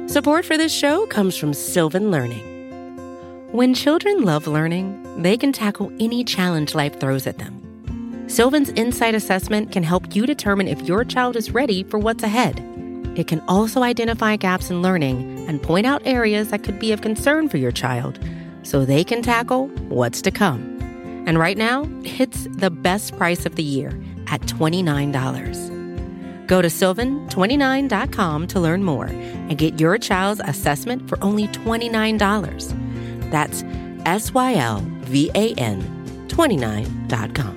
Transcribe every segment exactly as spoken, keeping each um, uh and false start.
Support for this show comes from Sylvan Learning. When children love learning, they can tackle any challenge life throws at them. Sylvan's Insight Assessment can help you determine if your child is ready for what's ahead. It can also identify gaps in learning and point out areas that could be of concern for your child so they can tackle what's to come. And right now, it's the best price of the year at twenty-nine dollars. Go to sylvan twenty-nine dot com to learn more and get your child's assessment for only twenty-nine dollars. That's S Y L V A N twenty-nine dot com.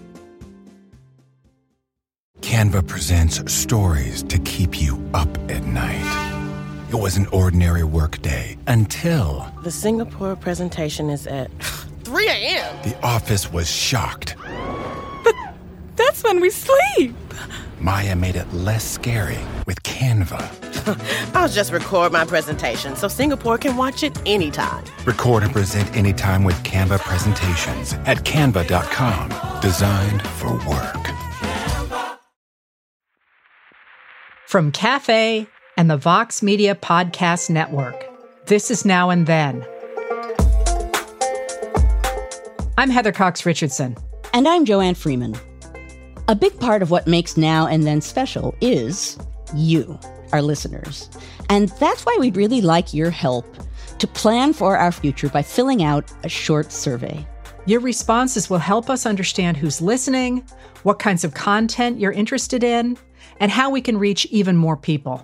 Canva presents stories to keep you up at night. It was an ordinary workday until... The Singapore presentation is at three a.m. The office was shocked. But that's when we sleep. Maya made it less scary with Canva. I'll just record my presentation so Singapore can watch it anytime. Record and present anytime with Canva presentations at canva dot com. Designed for work. From Cafe and the Vox Media Podcast Network, this is Now and Then. I'm Heather Cox Richardson. And I'm Joanne Freeman. A big part of what makes Now and Then special is you, our listeners. And that's why we'd really like your help to plan for our future by filling out a short survey. Your responses will help us understand who's listening, what kinds of content you're interested in, and how we can reach even more people.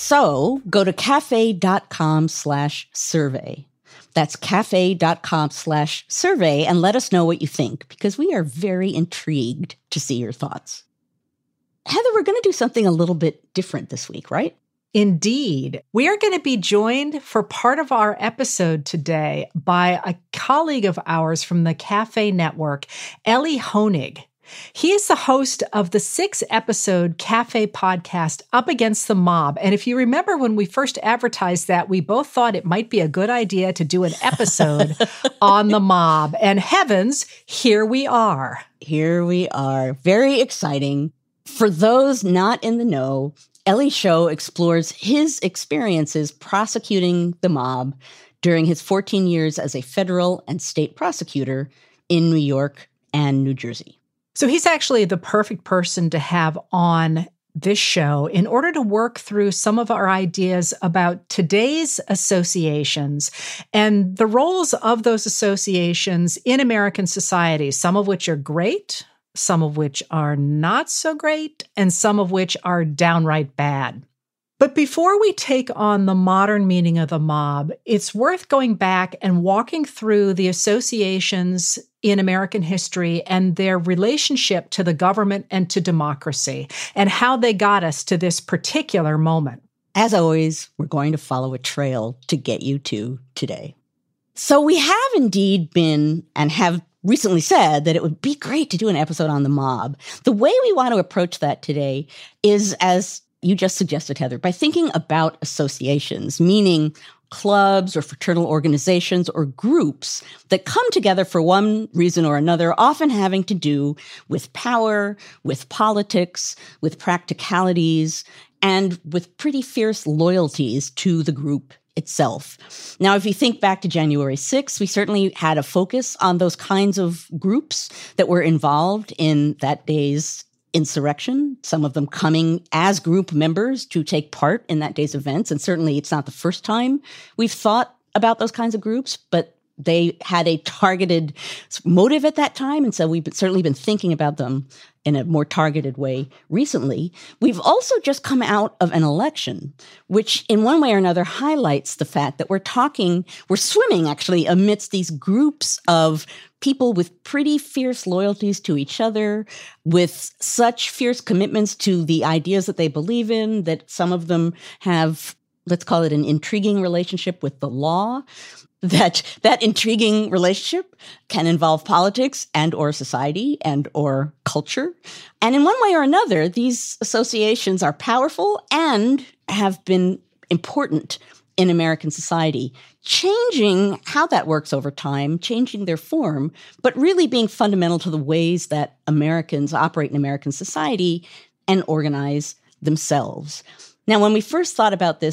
So go to cafe dot com slash survey. That's cafe dot com slash survey and let us know what you think, because we are very intrigued to see your thoughts. Heather, we're going to do something a little bit different this week, right? Indeed. We are going to be joined for part of our episode today by a colleague of ours from the Cafe Network, Elie Honig. He is the host of the six-episode Cafe podcast, Up Against the Mob. And if you remember when we first advertised that, we both thought it might be a good idea to do an episode on the mob. And heavens, here we are. Here we are. Very exciting. For those not in the know, Elie's show explores his experiences prosecuting the mob during his fourteen years as a federal and state prosecutor in New York and New Jersey. So he's actually the perfect person to have on this show in order to work through some of our ideas about today's associations and the roles of those associations in American society, some of which are great, some of which are not so great, and some of which are downright bad. But before we take on the modern meaning of the mob, it's worth going back and walking through the associations in American history and their relationship to the government and to democracy, and how they got us to this particular moment. As always, we're going to follow a trail to get you to today. So we have indeed been and have recently said that it would be great to do an episode on the mob. The way we want to approach that today is, as you just suggested, Heather, by thinking about associations, meaning clubs or fraternal organizations or groups that come together for one reason or another, often having to do with power, with politics, with practicalities, and with pretty fierce loyalties to the group itself. Now, if you think back to January sixth, we certainly had a focus on those kinds of groups that were involved in that day's insurrection, some of them coming as group members to take part in that day's events. And certainly it's not the first time we've thought about those kinds of groups, but they had a targeted motive at that time. And so we've certainly been thinking about them in a more targeted way recently. We've also just come out of an election, which in one way or another highlights the fact that we're talking, we're swimming actually amidst these groups of people with pretty fierce loyalties to each other, with such fierce commitments to the ideas that they believe in, that some of them have, let's call it an intriguing relationship with the law. That that intriguing relationship can involve politics and or society and or culture. And in one way or another, these associations are powerful and have been important in American society, changing how that works over time, changing their form, but really being fundamental to the ways that Americans operate in American society and organize themselves. Now, when we first thought about this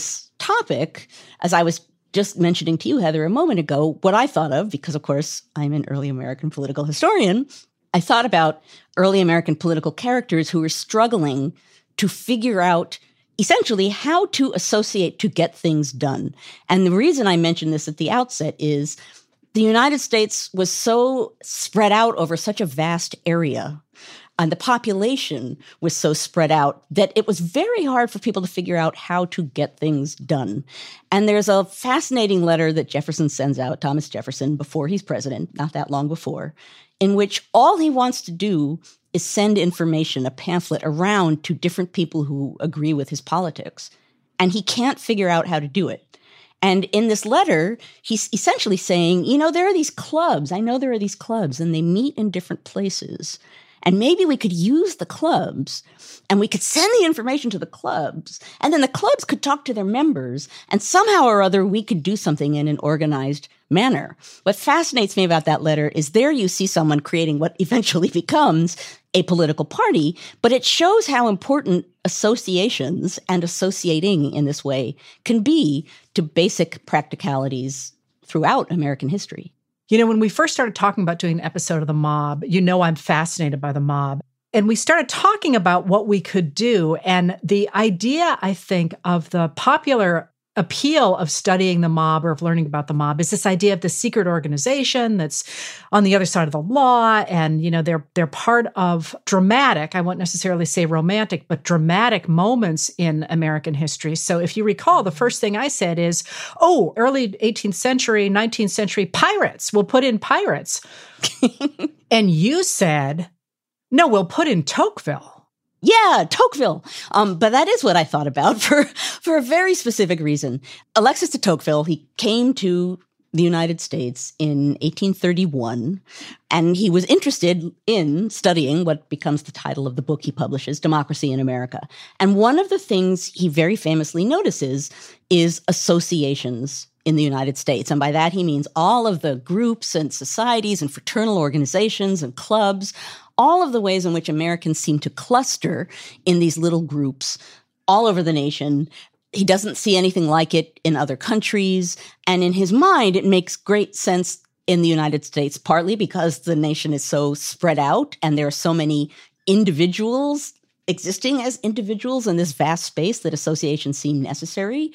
topic, as I was just mentioning to you, Heather, a moment ago, what I thought of, because of course I'm an early American political historian, I thought about early American political characters who were struggling to figure out essentially how to associate to get things done. And the reason I mentioned this at the outset is the United States was so spread out over such a vast area, and the population was so spread out that it was very hard for people to figure out how to get things done. And there's a fascinating letter that Jefferson sends out, Thomas Jefferson, before he's president, not that long before, in which all he wants to do is send information, a pamphlet, around to different people who agree with his politics. And he can't figure out how to do it. And in this letter, he's essentially saying, you know, there are these clubs. I know there are these clubs, and they meet in different places. And maybe we could use the clubs, and we could send the information to the clubs, and then the clubs could talk to their members, and somehow or other we could do something in an organized manner. What fascinates me about that letter is there you see someone creating what eventually becomes a political party, but it shows how important associations and associating in this way can be to basic practicalities throughout American history. You know, when we first started talking about doing an episode of The Mob, you know I'm fascinated by The Mob. And we started talking about what we could do. And the idea, I think, of the popular appeal of studying the mob or of learning about the mob is this idea of the secret organization that's on the other side of the law. And, you know, they're they're part of dramatic, I won't necessarily say romantic, but dramatic moments in American history. So if you recall, the first thing I said is, oh, early eighteenth century, nineteenth century pirates, we'll put in pirates. And you said, no, we'll put in Tocqueville. Yeah, Tocqueville. Um, but that is what I thought about for, for a very specific reason. Alexis de Tocqueville, he came to the United States in eighteen thirty-one, and he was interested in studying what becomes the title of the book he publishes, Democracy in America. And one of the things he very famously notices is associations in the United States. And by that, he means all of the groups and societies and fraternal organizations and clubs, all of the ways in which Americans seem to cluster in these little groups all over the nation. He doesn't see anything like it in other countries. And in his mind, it makes great sense in the United States, partly because the nation is so spread out and there are so many individuals existing as individuals in this vast space that associations seem necessary.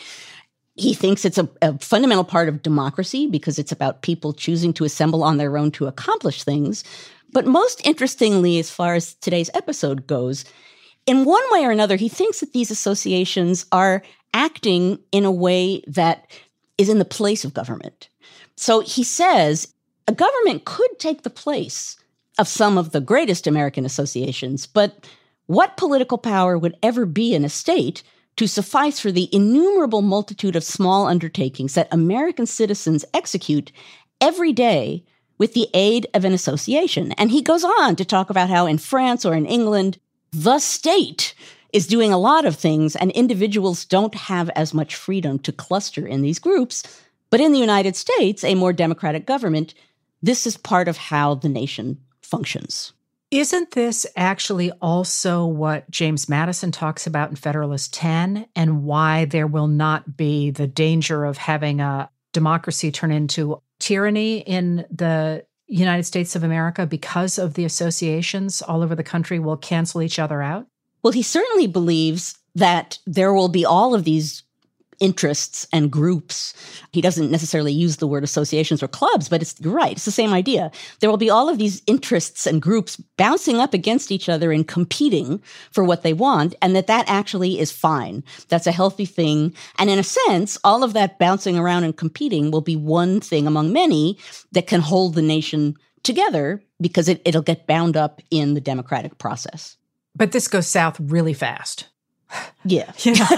He thinks it's a, a fundamental part of democracy because it's about people choosing to assemble on their own to accomplish things. But most interestingly, as far as today's episode goes, in one way or another, he thinks that these associations are acting in a way that is in the place of government. So he says a government could take the place of some of the greatest American associations, but what political power would ever be in a state to suffice for the innumerable multitude of small undertakings that American citizens execute every day with the aid of an association? And he goes on to talk about how in France or in England, the state is doing a lot of things and individuals don't have as much freedom to cluster in these groups. But in the United States, a more democratic government, this is part of how the nation functions. Isn't this actually also what James Madison talks about in Federalist ten, and why there will not be the danger of having a democracy turn into tyranny in the United States of America because of the associations all over the country will cancel each other out? Well, he certainly believes that there will be all of these interests and groups. He doesn't necessarily use the word associations or clubs, but it's, you're right, it's the same idea. There will be all of these interests and groups bouncing up against each other and competing for what they want, and that that actually is fine. That's a healthy thing. And in a sense, all of that bouncing around and competing will be one thing among many that can hold the nation together because it, it'll get bound up in the democratic process. But this goes south really fast. Yeah. You know?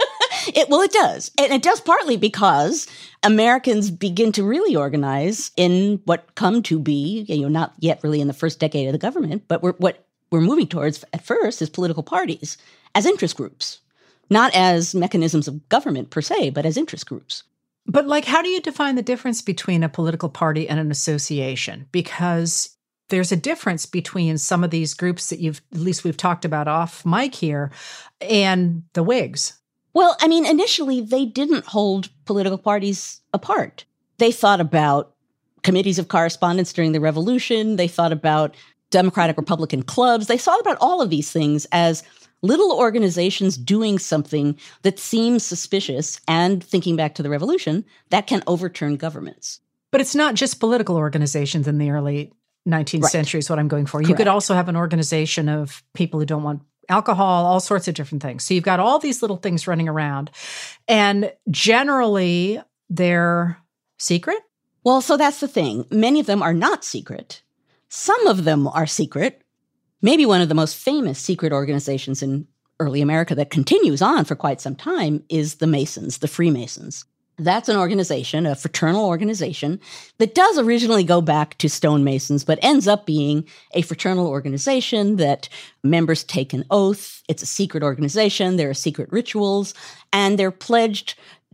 It, well, it does. And it does partly because Americans begin to really organize in what come to be, you know, not yet really in the first decade of the government, but we're, what we're moving towards at first is political parties as interest groups, not as mechanisms of government per se, but as interest groups. But like, how do you define the difference between a political party and an association? Because there's a difference between some of these groups that you've, at least we've talked about off mic here, and the Whigs. Well, I mean, initially, they didn't hold political parties apart. They thought about committees of correspondence during the Revolution. They thought about Democratic Republican clubs. They thought about all of these things as little organizations doing something that seems suspicious, and thinking back to the Revolution, that can overturn governments. But it's not just political organizations in the early nineteenth Right. century is what I'm going for. You Correct. could also have an organization of people who don't want alcohol, all sorts of different things. So you've got all these little things running around. And generally, they're secret. Well, so that's the thing. Many of them are not secret. Some of them are secret. Maybe one of the most famous secret organizations in early America that continues on for quite some time is the Masons, the Freemasons. That's an organization, a fraternal organization, that does originally go back to stonemasons, but ends up being a fraternal organization that members take an oath. It's a secret organization. There are secret rituals, and they're pledged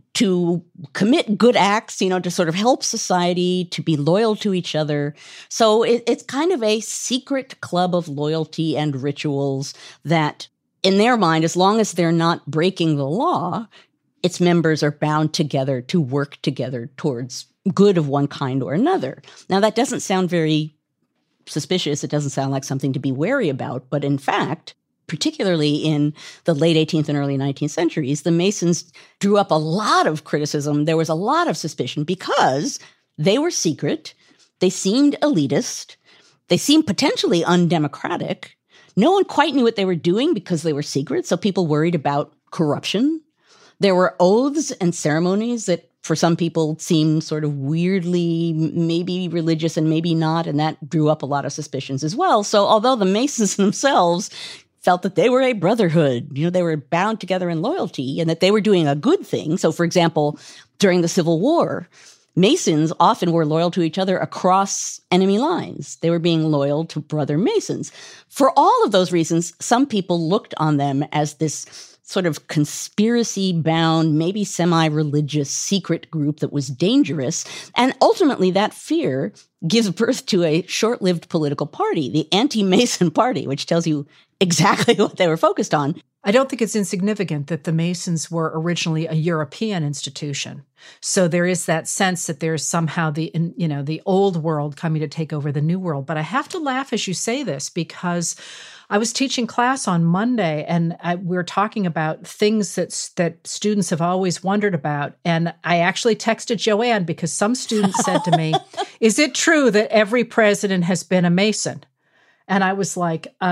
to commit good acts, you know, to sort of help society, to be loyal to each other. So it, it's kind of a secret club of loyalty and rituals that, in their mind, as long as they're not breaking the law, its members are bound together to work together towards good of one kind or another. Now, that doesn't sound very suspicious. It doesn't sound like something to be wary about. But in fact, particularly in the late eighteenth and early nineteenth centuries, the Masons drew up a lot of criticism. There was a lot of suspicion because they were secret. They seemed elitist. They seemed potentially undemocratic. No one quite knew what they were doing because they were secret. So people worried about corruption. There were oaths and ceremonies that for some people seemed sort of weirdly maybe religious and maybe not, and that drew up a lot of suspicions as well. So although the Masons themselves felt that they were a brotherhood, you know, they were bound together in loyalty and that they were doing a good thing. So for example, during the Civil War, Masons often were loyal to each other across enemy lines. They were being loyal to brother Masons. For all of those reasons, some people looked on them as this sort of conspiracy-bound, maybe semi-religious secret group that was dangerous. And ultimately, that fear gives birth to a short-lived political party, the Anti-Mason Party, which tells you exactly what they were focused on. I don't think it's insignificant that the Masons were originally a European institution. So there is that sense that there's somehow the, you know, the old world coming to take over the new world. But I have to laugh as you say this because I was teaching class on Monday and I, we were talking about things that, that students have always wondered about. And I actually texted Joanne because some students said to me, is it true that every president has been a Mason? And I was like, uh,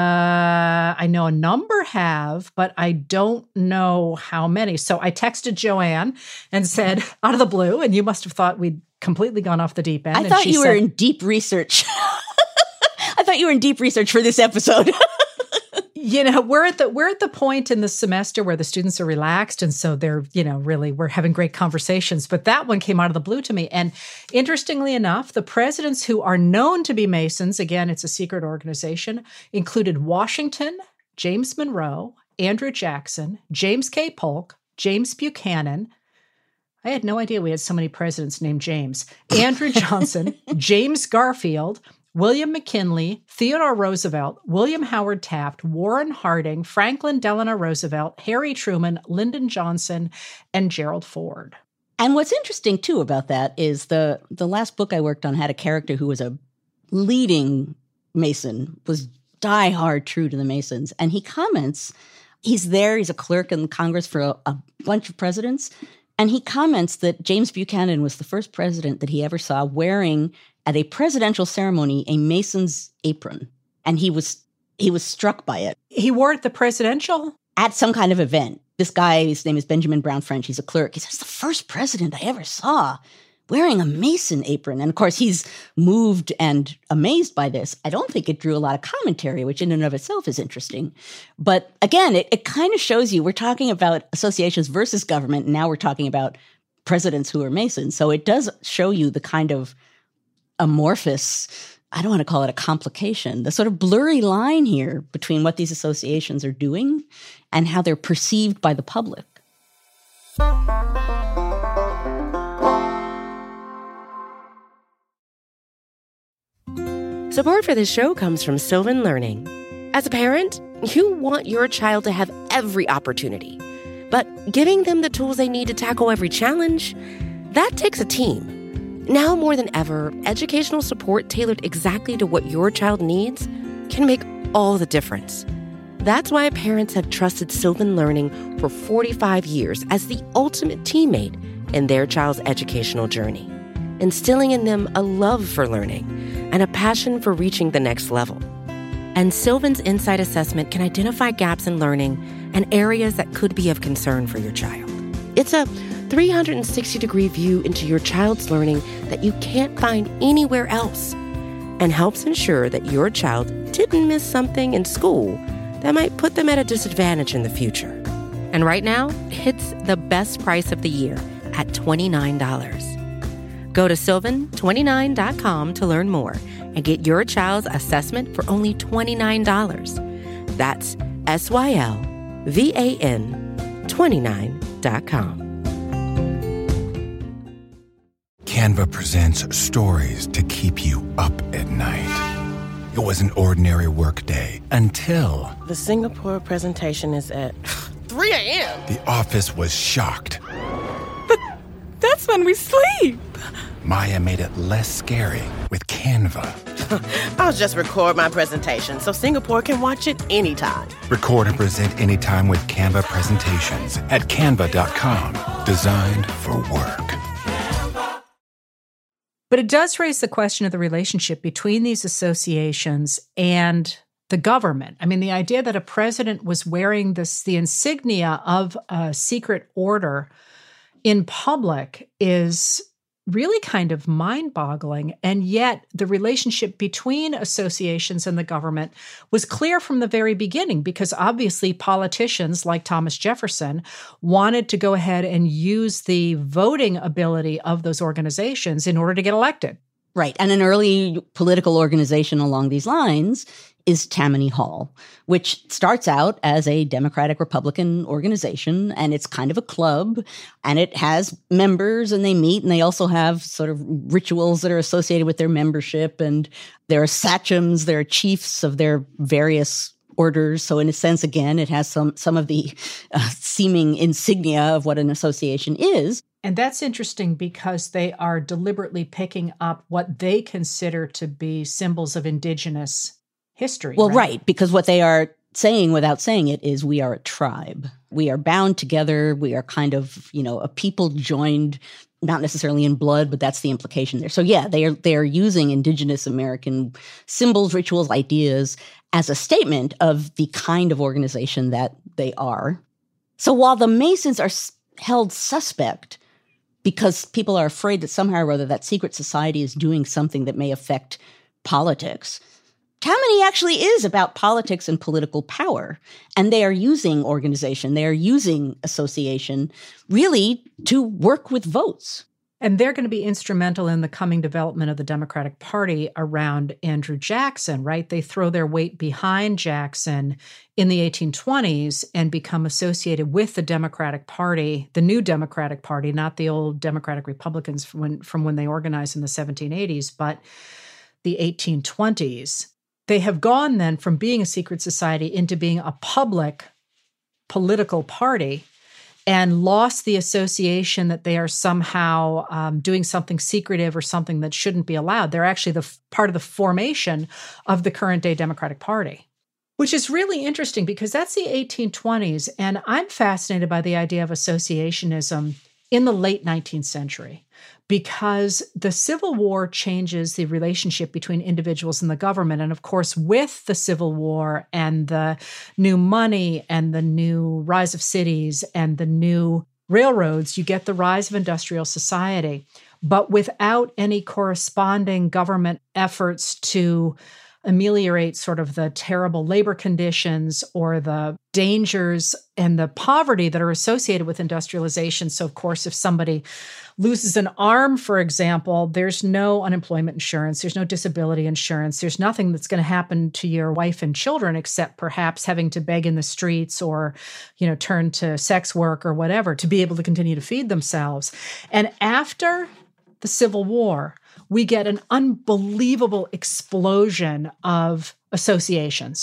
I know a number have, but I don't know how many. So I texted Joanne and said, out of the blue, and you must have thought we'd completely gone off the deep end. I and thought she you said, were in deep research. I thought you were in deep research for this episode. You know, we're at the we're at the point in the semester where the students are relaxed, and so they're, you know, really we're having great conversations. But that one came out of the blue to me. And interestingly enough, the presidents who are known to be Masons, again, it's a secret organization, included Washington, James Monroe, Andrew Jackson, James K. Polk, James Buchanan. I had no idea we had so many presidents named James. Andrew Johnson, James Garfield, William McKinley, Theodore Roosevelt, William Howard Taft, Warren Harding, Franklin Delano Roosevelt, Harry Truman, Lyndon Johnson, and Gerald Ford. And what's interesting, too, about that is the, the last book I worked on had a character who was a leading Mason, was diehard true to the Masons. And he comments, he's there, he's a clerk in Congress for a, a bunch of presidents, and he comments that James Buchanan was the first president that he ever saw wearing at a presidential ceremony a Mason's apron. And he was he was struck by it. He wore it at the presidential? At some kind of event. This guy, his name is Benjamin Brown French, he's a clerk. He says, the first president I ever saw wearing a Mason apron. And of course, he's moved and amazed by this. I don't think it drew a lot of commentary, which in and of itself is interesting. But again, it, it kind of shows you, we're talking about associations versus government, and now we're talking about presidents who are Masons. So it does show you the kind of amorphous, I don't want to call it a complication, the sort of blurry line here between what these associations are doing and how they're perceived by the public. Support for this show comes from Sylvan Learning. As a parent, you want your child to have every opportunity, But giving them the tools they need to tackle every challenge, that takes a team. Now more than ever, educational support tailored exactly to what your child needs can make all the difference. That's why parents have trusted Sylvan Learning for forty-five years as the ultimate teammate in their child's educational journey, instilling in them a love for learning and a passion for reaching the next level. And Sylvan's Insight Assessment can identify gaps in learning and areas that could be of concern for your child. It's a three hundred sixty degree view into your child's learning that you can't find anywhere else, and helps ensure that your child didn't miss something in school that might put them at a disadvantage in the future. And right now, it's the best price of the year at twenty-nine dollars. Go to sylvan twenty-nine dot com to learn more and get your child's assessment for only twenty-nine dollars. That's S Y L V A N twenty-nine dot com. Canva presents stories to keep you up at night. It was an ordinary workday until The Singapore presentation is at three a.m. the office was shocked. But that's when we sleep. Maya made it less scary with Canva. I'll just record my presentation so Singapore can watch it anytime. Record and present anytime with Canva presentations at canva dot com. Designed for work. But it does raise the question of the relationship between these associations and the government. I mean, the idea that a president was wearing this, the insignia of a secret order in public is really kind of mind-boggling. And yet the relationship between associations and the government was clear from the very beginning, because obviously politicians like Thomas Jefferson wanted to go ahead and use the voting ability of those organizations in order to get elected. Right. And an early political organization along these lines is Tammany Hall, which starts out as a Democratic Republican organization, and it's kind of a club, and it has members, and they meet, and they also have sort of rituals that are associated with their membership, and there are sachems, there are chiefs of their various orders. So in a sense, again, it has some some of the uh, seeming insignia of what an association is. And that's interesting because they are deliberately picking up what they consider to be symbols of indigenous history. Well, right? right, because what they are saying without saying it is we are a tribe. We are bound together. We are kind of, you know, a people joined, not necessarily in blood, but that's the implication there. So yeah, they are they are using indigenous American symbols, rituals, ideas as a statement of the kind of organization that they are. So while the Masons are held suspect because people are afraid that somehow or other that secret society is doing something that may affect politics, Tammany actually is about politics and political power, and they are using organization, they are using association really to work with votes. And they're going to be instrumental in the coming development of the Democratic Party around Andrew Jackson, right? They throw their weight behind Jackson in the eighteen twenties and become associated with the Democratic Party, the new Democratic Party, not the old Democratic Republicans from when, from when they organized in the seventeen eighties, but the eighteen twenties. They have gone then from being a secret society into being a public political party and lost the association that they are somehow um, doing something secretive or something that shouldn't be allowed. They're actually the f- part of the formation of the current day Democratic Party, which is really interesting because that's the eighteen twenties. And I'm fascinated by the idea of associationism in the late nineteenth century, because the Civil War changes the relationship between individuals and the government. And of course, with the Civil War and the new money and the new rise of cities and the new railroads, you get the rise of industrial society, but without any corresponding government efforts to ameliorate sort of the terrible labor conditions or the dangers and the poverty that are associated with industrialization. So, of course, if somebody loses an arm, for example, there's no unemployment insurance, there's no disability insurance, there's nothing that's going to happen to your wife and children except perhaps having to beg in the streets or, you know, turn to sex work or whatever to be able to continue to feed themselves. And after the Civil War, we get an unbelievable explosion of associations.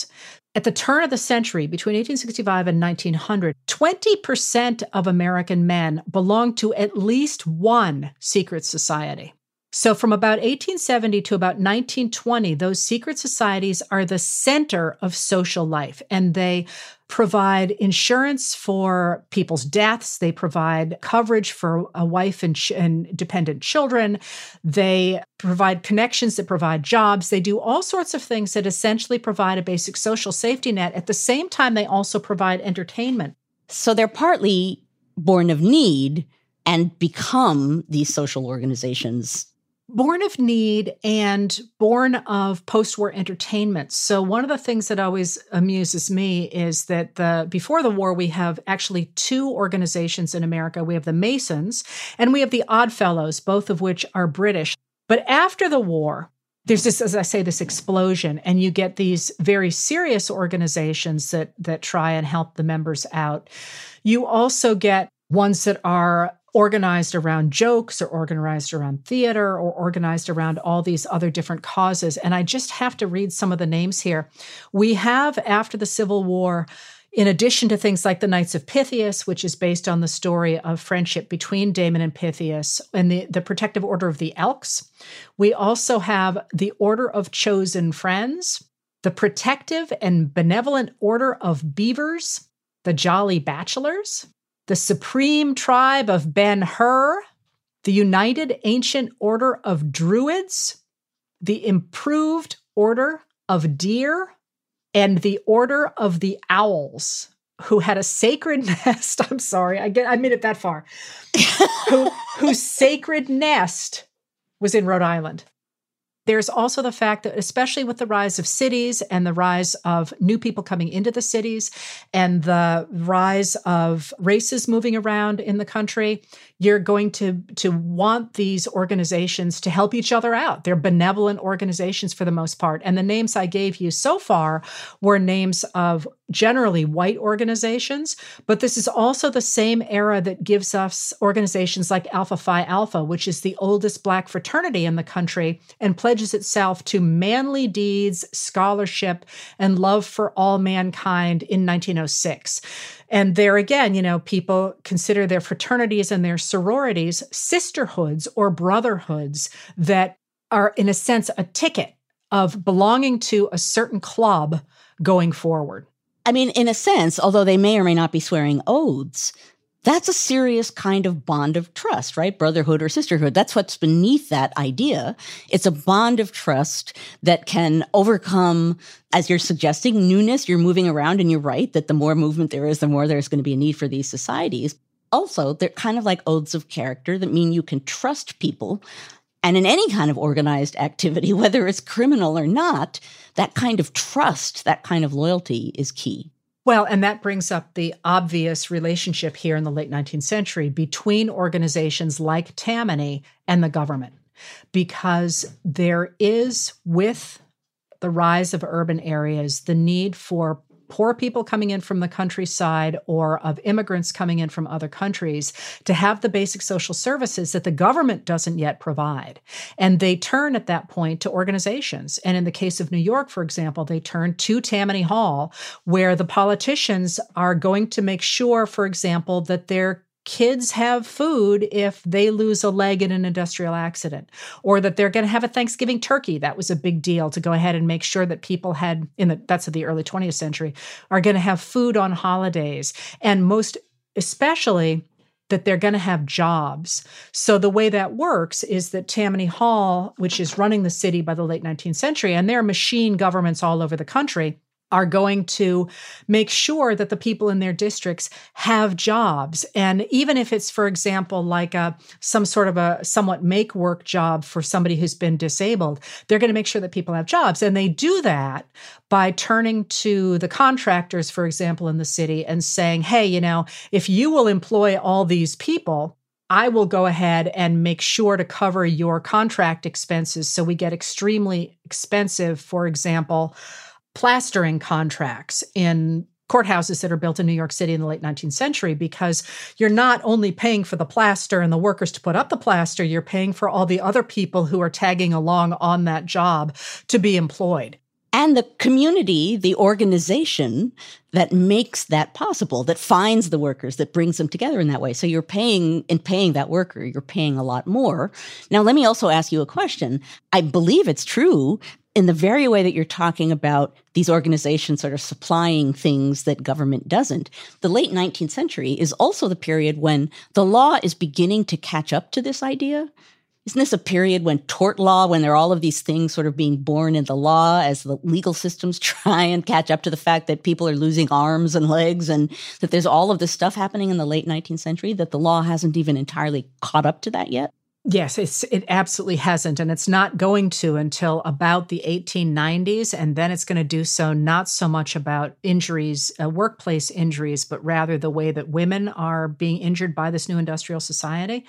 At the turn of the century, between eighteen sixty-five and nineteen hundred, twenty percent of American men belonged to at least one secret society. So from about eighteen seventy to about nineteen twenty, those secret societies are the center of social life, and they provide insurance for people's deaths. They provide coverage for a wife and, ch- and dependent children. They provide connections that provide jobs. They do all sorts of things that essentially provide a basic social safety net. At the same time, they also provide entertainment. So they're partly born of need and become these social organizations. Born of need and born of post-war entertainment. So one of the things that always amuses me is that the before the war, we have actually two organizations in America. We have the Masons and we have the Oddfellows, both of which are British. But after the war, there's this, as I say, this explosion, and you get these very serious organizations that that try and help the members out. You also get ones that are organized around jokes or organized around theater or organized around all these other different causes. And I just have to read some of the names here. We have, after the Civil War, in addition to things like the Knights of Pythias, which is based on the story of friendship between Damon and Pythias, and the, the Protective Order of the Elks, we also have the Order of Chosen Friends, the Protective and Benevolent Order of Beavers, the Jolly Bachelors, the Supreme Tribe of Ben-Hur, the United Ancient Order of Druids, the Improved Order of Deer, and the Order of the Owls, who had a sacred nest. I'm sorry, I get I made it that far. who, whose sacred nest was in Rhode Island. There's also the fact that, especially with the rise of cities and the rise of new people coming into the cities and the rise of races moving around in the country, you're going to, to want these organizations to help each other out. They're benevolent organizations for the most part. And the names I gave you so far were names of generally white organizations, but this is also the same era that gives us organizations like Alpha Phi Alpha, which is the oldest Black fraternity in the country and pledges itself to manly deeds, scholarship, and love for all mankind in nineteen oh six. And there again, you know, people consider their fraternities and their sororities sisterhoods or brotherhoods that are, in a sense, a ticket of belonging to a certain club going forward. I mean, in a sense, although they may or may not be swearing oaths, that's a serious kind of bond of trust, right? Brotherhood or sisterhood. That's what's beneath that idea. It's a bond of trust that can overcome, as you're suggesting, newness. You're moving around, and you're right that the more movement there is, the more there's going to be a need for these societies. Also, they're kind of like oaths of character that mean you can trust people. And in any kind of organized activity, whether it's criminal or not, that kind of trust, that kind of loyalty is key. Well, and that brings up the obvious relationship here in the late nineteenth century between organizations like Tammany and the government, because there is, with the rise of urban areas, the need for poor people coming in from the countryside or of immigrants coming in from other countries to have the basic social services that the government doesn't yet provide. And they turn at that point to organizations. And in the case of New York, for example, they turn to Tammany Hall, where the politicians are going to make sure, for example, that their kids have food if they lose a leg in an industrial accident, or that they're going to have a Thanksgiving turkey. That was a big deal to go ahead and make sure that people had, in the, that's of the early twentieth century, are going to have food on holidays. And most especially that they're going to have jobs. So the way that works is that Tammany Hall, which is running the city by the late nineteenth century, and there are machine governments all over the country, are going to make sure that the people in their districts have jobs. And even if it's, for example, like a some sort of a somewhat make work job for somebody who's been disabled, they're going to make sure that people have jobs. And they do that by turning to the contractors, for example, in the city and saying, hey, you know, if you will employ all these people, I will go ahead and make sure to cover your contract expenses. So we get extremely expensive, for example, plastering contracts in courthouses that are built in New York City in the late nineteenth century, because you're not only paying for the plaster and the workers to put up the plaster, you're paying for all the other people who are tagging along on that job to be employed. And the community, the organization that makes that possible, that finds the workers, that brings them together in that way. So you're paying, in paying that worker, you're paying a lot more. Now, let me also ask you a question. I believe it's true in the very way that you're talking about these organizations sort of supplying things that government doesn't. The late nineteenth century is also the period when the law is beginning to catch up to this idea. Isn't this a period when tort law, when there are all of these things sort of being born in the law as the legal systems try and catch up to the fact that people are losing arms and legs, and that there's all of this stuff happening in the late nineteenth century, that the law hasn't even entirely caught up to that yet? Yes, it's, it absolutely hasn't. And it's not going to until about the eighteen nineties. And then it's going to do so not so much about injuries, uh, workplace injuries, but rather the way that women are being injured by this new industrial society.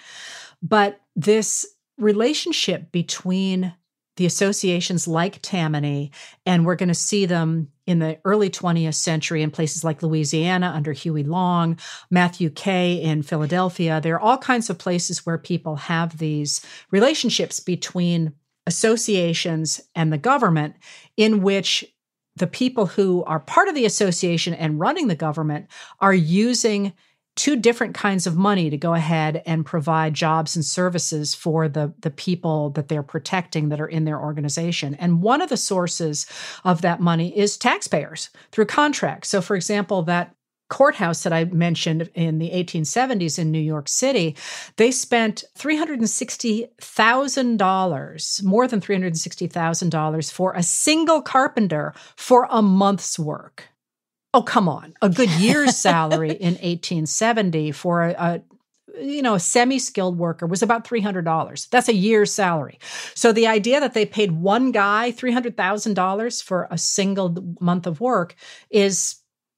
But this relationship between the associations like Tammany, and we're going to see them in the early twentieth century in places like Louisiana under Huey Long, Matthew Kay in Philadelphia. There are all kinds of places where people have these relationships between associations and the government, in which the people who are part of the association and running the government are using two different kinds of money to go ahead and provide jobs and services for the, the people that they're protecting that are in their organization. And one of the sources of that money is taxpayers through contracts. So, for example, that courthouse that I mentioned in the eighteen seventies in New York City, they spent three hundred sixty thousand dollars, more than three hundred sixty thousand dollars for a single carpenter for a month's work. Oh, come on. A good year's salary in eighteen seventy for a, a you know, a semi-skilled worker was about three hundred dollars. That's a year's salary. So the idea that they paid one guy three hundred thousand dollars for a single month of work is,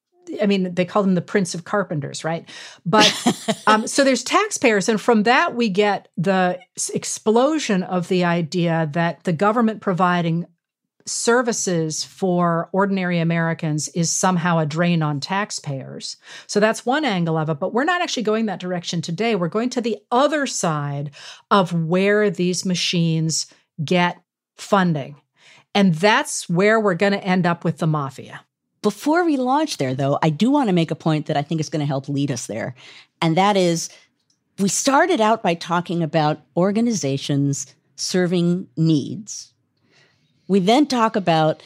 I mean, they call him the Prince of Carpenters, right? But um, so there's taxpayers. And from that, we get the explosion of the idea that the government providing services for ordinary Americans is somehow a drain on taxpayers. So that's one angle of it, but we're not actually going that direction today. We're going to the other side of where these machines get funding. And that's where we're going to end up with the mafia. Before we launch there, though, I do want to make a point that I think is going to help lead us there. And that is, we started out by talking about organizations serving needs. We then talk about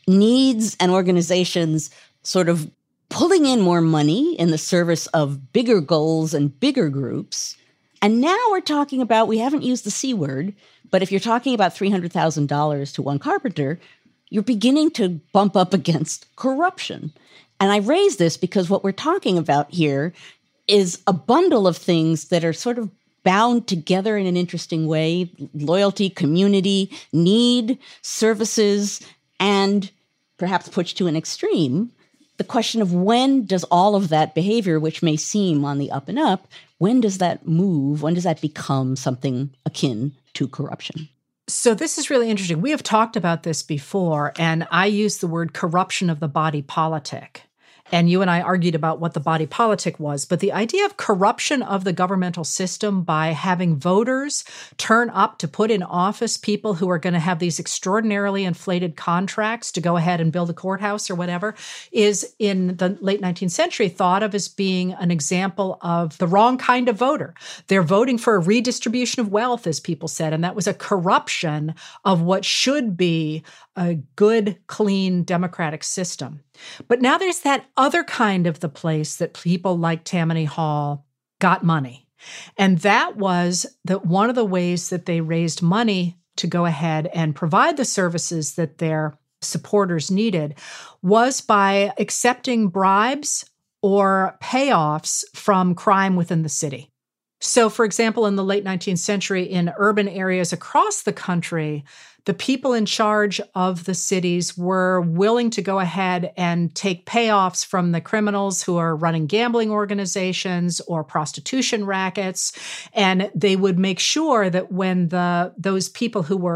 needs and organizations sort of pulling in more money in the service of bigger goals and bigger groups. And now we're talking about, we haven't used the C word, but if you're talking about three hundred thousand dollars to one carpenter, you're beginning to bump up against corruption. And I raise this because what we're talking about here is a bundle of things that are sort of bound together in an interesting way: loyalty, community, need, services, and perhaps pushed to an extreme, the question of when does all of that behavior, which may seem on the up and up, when does that move? When does that become something akin to corruption? So this is really interesting. We have talked about this before, and I use the word corruption of the body politic. And you and I argued about what the body politic was. But the idea of corruption of the governmental system by having voters turn up to put in office people who are going to have these extraordinarily inflated contracts to go ahead and build a courthouse or whatever is in the late nineteenth century thought of as being an example of the wrong kind of voter. They're voting for a redistribution of wealth, as people said. And that was a corruption of what should be a good, clean, democratic system. But now there's that other kind of the place that people like Tammany Hall got money. And that was that one of the ways that they raised money to go ahead and provide the services that their supporters needed was by accepting bribes or payoffs from crime within the city. So, for example, in the late nineteenth century, in urban areas across the country, the people in charge of the cities were willing to go ahead and take payoffs from the criminals who are running gambling organizations or prostitution rackets. And they would make sure that when the those people who were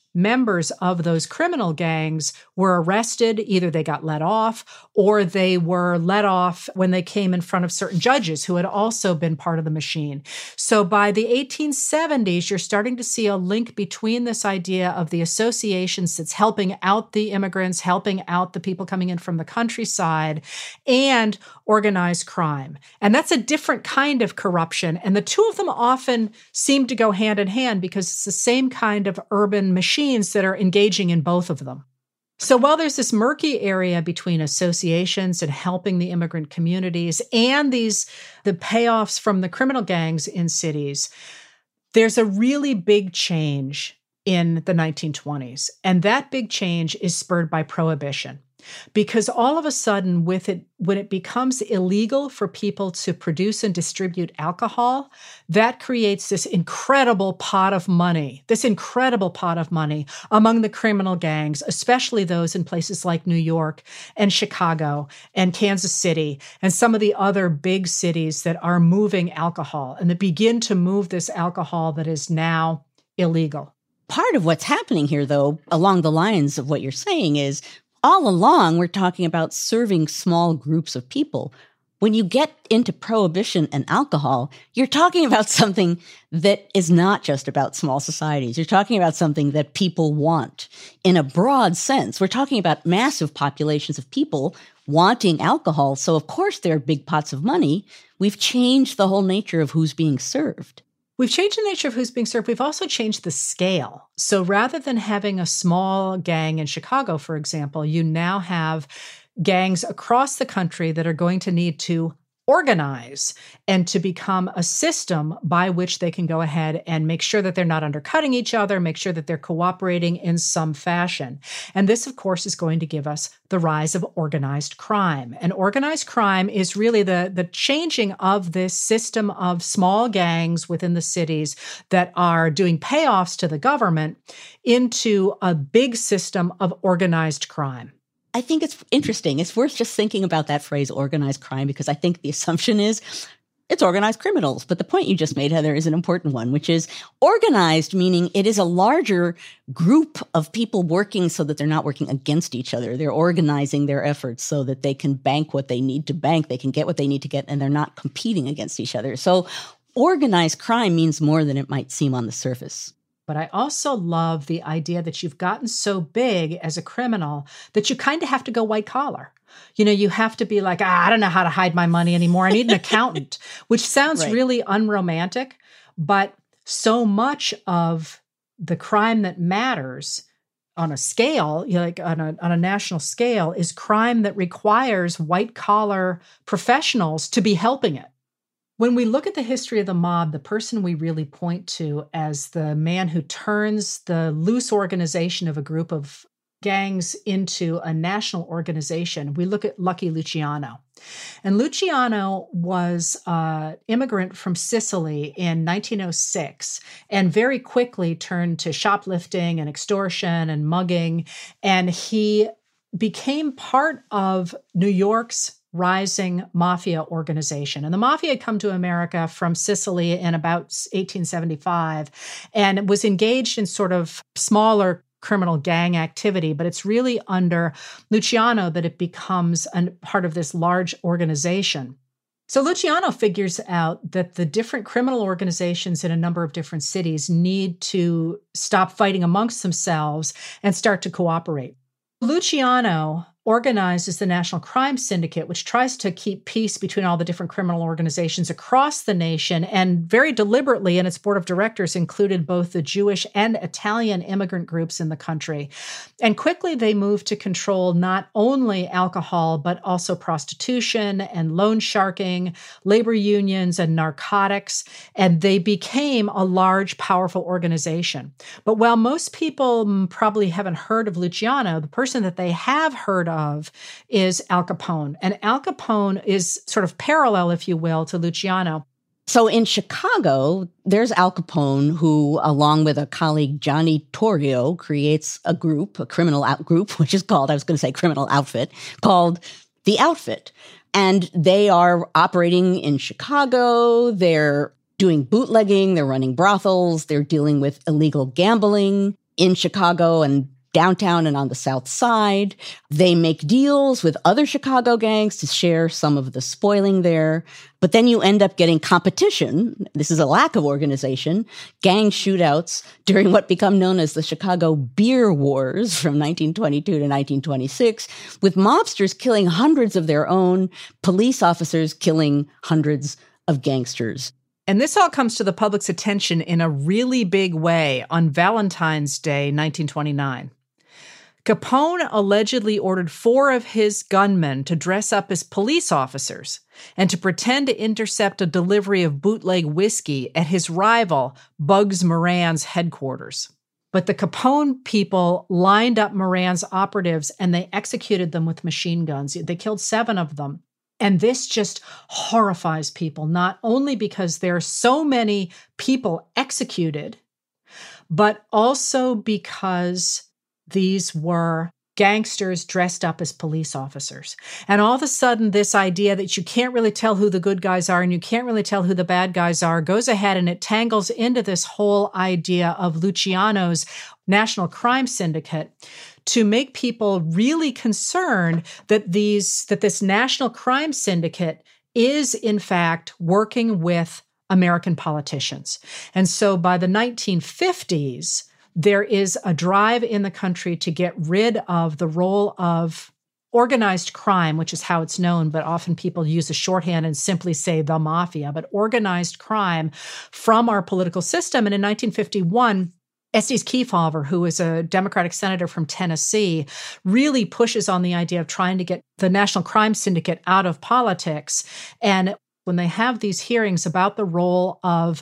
members of those criminal gangs were arrested. Either they got let off or they were let off when they came in front of certain judges who had also been part of the machine. So by the eighteen seventies, you're starting to see a link between this idea of the associations that's helping out the immigrants, helping out the people coming in from the countryside, and organized crime. And that's a different kind of corruption. And the two of them often seem to go hand in hand because it's the same kind of urban machines that are engaging in both of them. So while there's this murky area between associations and helping the immigrant communities and these the payoffs from the criminal gangs in cities, there's a really big change in the nineteen twenties. And that big change is spurred by prohibition. Because all of a sudden, with it, when it becomes illegal for people to produce and distribute alcohol, that creates this incredible pot of money, this incredible pot of money among the criminal gangs, especially those in places like New York and Chicago and Kansas City and some of the other big cities that are moving alcohol and that begin to move this alcohol that is now illegal. Part of what's happening here, though, along the lines of what you're saying is, all along, we're talking about serving small groups of people. When you get into prohibition and alcohol, you're talking about something that is not just about small societies. You're talking about something that people want in a broad sense. We're talking about massive populations of people wanting alcohol. So, of course, there are big pots of money. We've changed the whole nature of who's being served. We've changed the nature of who's being served. We've also changed the scale. So rather than having a small gang in Chicago, for example, you now have gangs across the country that are going to need to organize and to become a system by which they can go ahead and make sure that they're not undercutting each other, make sure that they're cooperating in some fashion. And this, of course, is going to give us the rise of organized crime. And organized crime is really the, the changing of this system of small gangs within the cities that are doing payoffs to the government into a big system of organized crime. I think it's interesting. It's worth just thinking about that phrase, organized crime, because I think the assumption is it's organized criminals. But the point you just made, Heather, is an important one, which is organized, meaning it is a larger group of people working so that they're not working against each other. They're organizing their efforts so that they can bank what they need to bank, they can get what they need to get, and they're not competing against each other. So organized crime means more than it might seem on the surface. But I also love the idea that you've gotten so big as a criminal that you kind of have to go white collar. You know, you have to be like, ah, I don't know how to hide my money anymore. I need an accountant, which sounds right. really unromantic. But so much of the crime that matters on a scale, you know, like on a, on a national scale, is crime that requires white collar professionals to be helping it. When we look at the history of the mob, the person we really point to as the man who turns the loose organization of a group of gangs into a national organization, we look at Lucky Luciano. And Luciano was an immigrant from Sicily in nineteen oh six and very quickly turned to shoplifting and extortion and mugging. And he became part of New York's rising mafia organization. And the mafia had come to America from Sicily in about eighteen seventy-five and was engaged in sort of smaller criminal gang activity, but it's really under Luciano that it becomes a part of this large organization. So Luciano figures out that the different criminal organizations in a number of different cities need to stop fighting amongst themselves and start to cooperate. Luciano organizes the National Crime Syndicate, which tries to keep peace between all the different criminal organizations across the nation, and very deliberately in its board of directors included both the Jewish and Italian immigrant groups in the country. And quickly they moved to control not only alcohol, but also prostitution and loan sharking, labor unions and narcotics, and they became a large, powerful organization. But while most people probably haven't heard of Luciano, the person that they have heard of of is Al Capone. And Al Capone is sort of parallel, if you will, to Luciano. So in Chicago, there's Al Capone, who, along with a colleague, Johnny Torrio, creates a group, a criminal out group, which is called, I was going to say criminal outfit, called The Outfit. And they are operating in Chicago. They're doing bootlegging. They're running brothels. They're dealing with illegal gambling. in Chicago and downtown and on the South Side. They make deals with other Chicago gangs to share some of the spoiling there. But then you end up getting competition. This is a lack of organization. Gang shootouts during what become known as the Chicago Beer Wars from nineteen twenty-two to nineteen twenty-six, with mobsters killing hundreds of their own, police officers killing hundreds of gangsters. And this all comes to the public's attention in a really big way on Valentine's Day, nineteen twenty-nine. Capone allegedly ordered four of his gunmen to dress up as police officers and to pretend to intercept a delivery of bootleg whiskey at his rival, Bugs Moran's headquarters. But the Capone people lined up Moran's operatives and they executed them with machine guns. They killed seven of them. And this just horrifies people, not only because there are so many people executed, but also because these were gangsters dressed up as police officers. And all of a sudden, this idea that you can't really tell who the good guys are and you can't really tell who the bad guys are goes ahead and it tangles into this whole idea of Luciano's National Crime Syndicate to make people really concerned that these that this National Crime Syndicate is, in fact, working with American politicians. And so by the nineteen fifties, there is a drive in the country to get rid of the role of organized crime, which is how it's known, but often people use a shorthand and simply say the mafia, but organized crime from our political system. And in nineteen fifty-one, Estes Kefauver, who is a Democratic senator from Tennessee, really pushes on the idea of trying to get the National Crime Syndicate out of politics. And when they have these hearings about the role of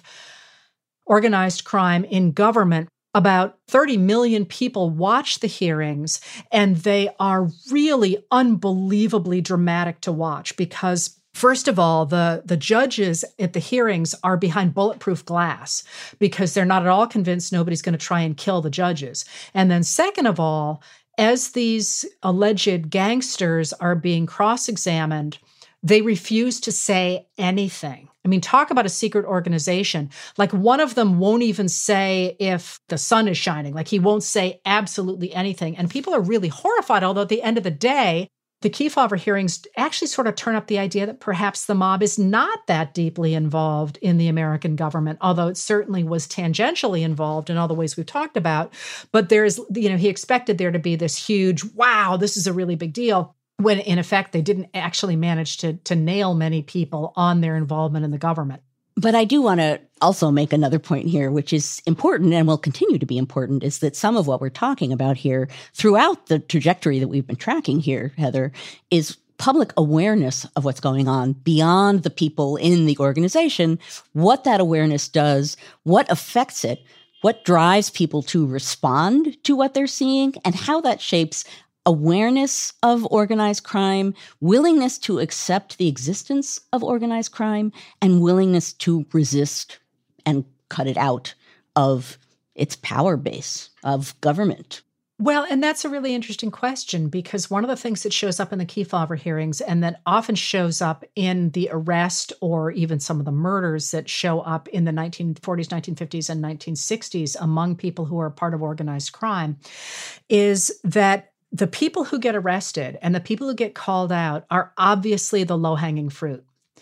organized crime in government, about thirty million people watch the hearings, and they are really unbelievably dramatic to watch because, first of all, the, the judges at the hearings are behind bulletproof glass because they're not at all convinced nobody's going to try and kill the judges. And then second of all, as these alleged gangsters are being cross-examined, they refuse to say anything. I mean, talk about a secret organization. Like one of them won't even say if the sun is shining. Like he won't say absolutely anything. And people are really horrified, although at the end of the day, the Kefauver hearings actually sort of turn up the idea that perhaps the mob is not that deeply involved in the American government, although it certainly was tangentially involved in all the ways we've talked about. But there's, you know, he expected there to be this huge, wow, this is a really big deal, when in effect, they didn't actually manage to, to nail many people on their involvement in the government. But I do want to also make another point here, which is important and will continue to be important, is that some of what we're talking about here throughout the trajectory that we've been tracking here, Heather, is public awareness of what's going on beyond the people in the organization, what that awareness does, what affects it, what drives people to respond to what they're seeing, and how that shapes awareness of organized crime, willingness to accept the existence of organized crime, and willingness to resist and cut it out of its power base of government. Well, and that's a really interesting question because one of the things that shows up in the Kefauver hearings and that often shows up in the arrest or even some of the murders that show up in the nineteen forties, nineteen fifties, and nineteen sixties among people who are part of organized crime is that the people who get arrested and the people who get called out are obviously the low-hanging fruit.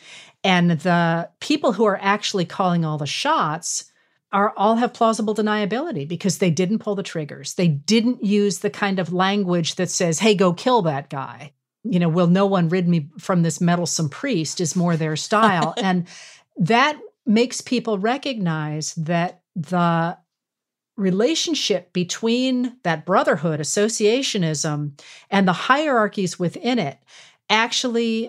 And the people who are actually calling all the shots are all have plausible deniability because they didn't pull the triggers. They didn't use the kind of language that says, hey, go kill that guy. You know, will no one rid me from this meddlesome priest is more their style. And that makes people recognize that the relationship between that brotherhood, associationism, and the hierarchies within it actually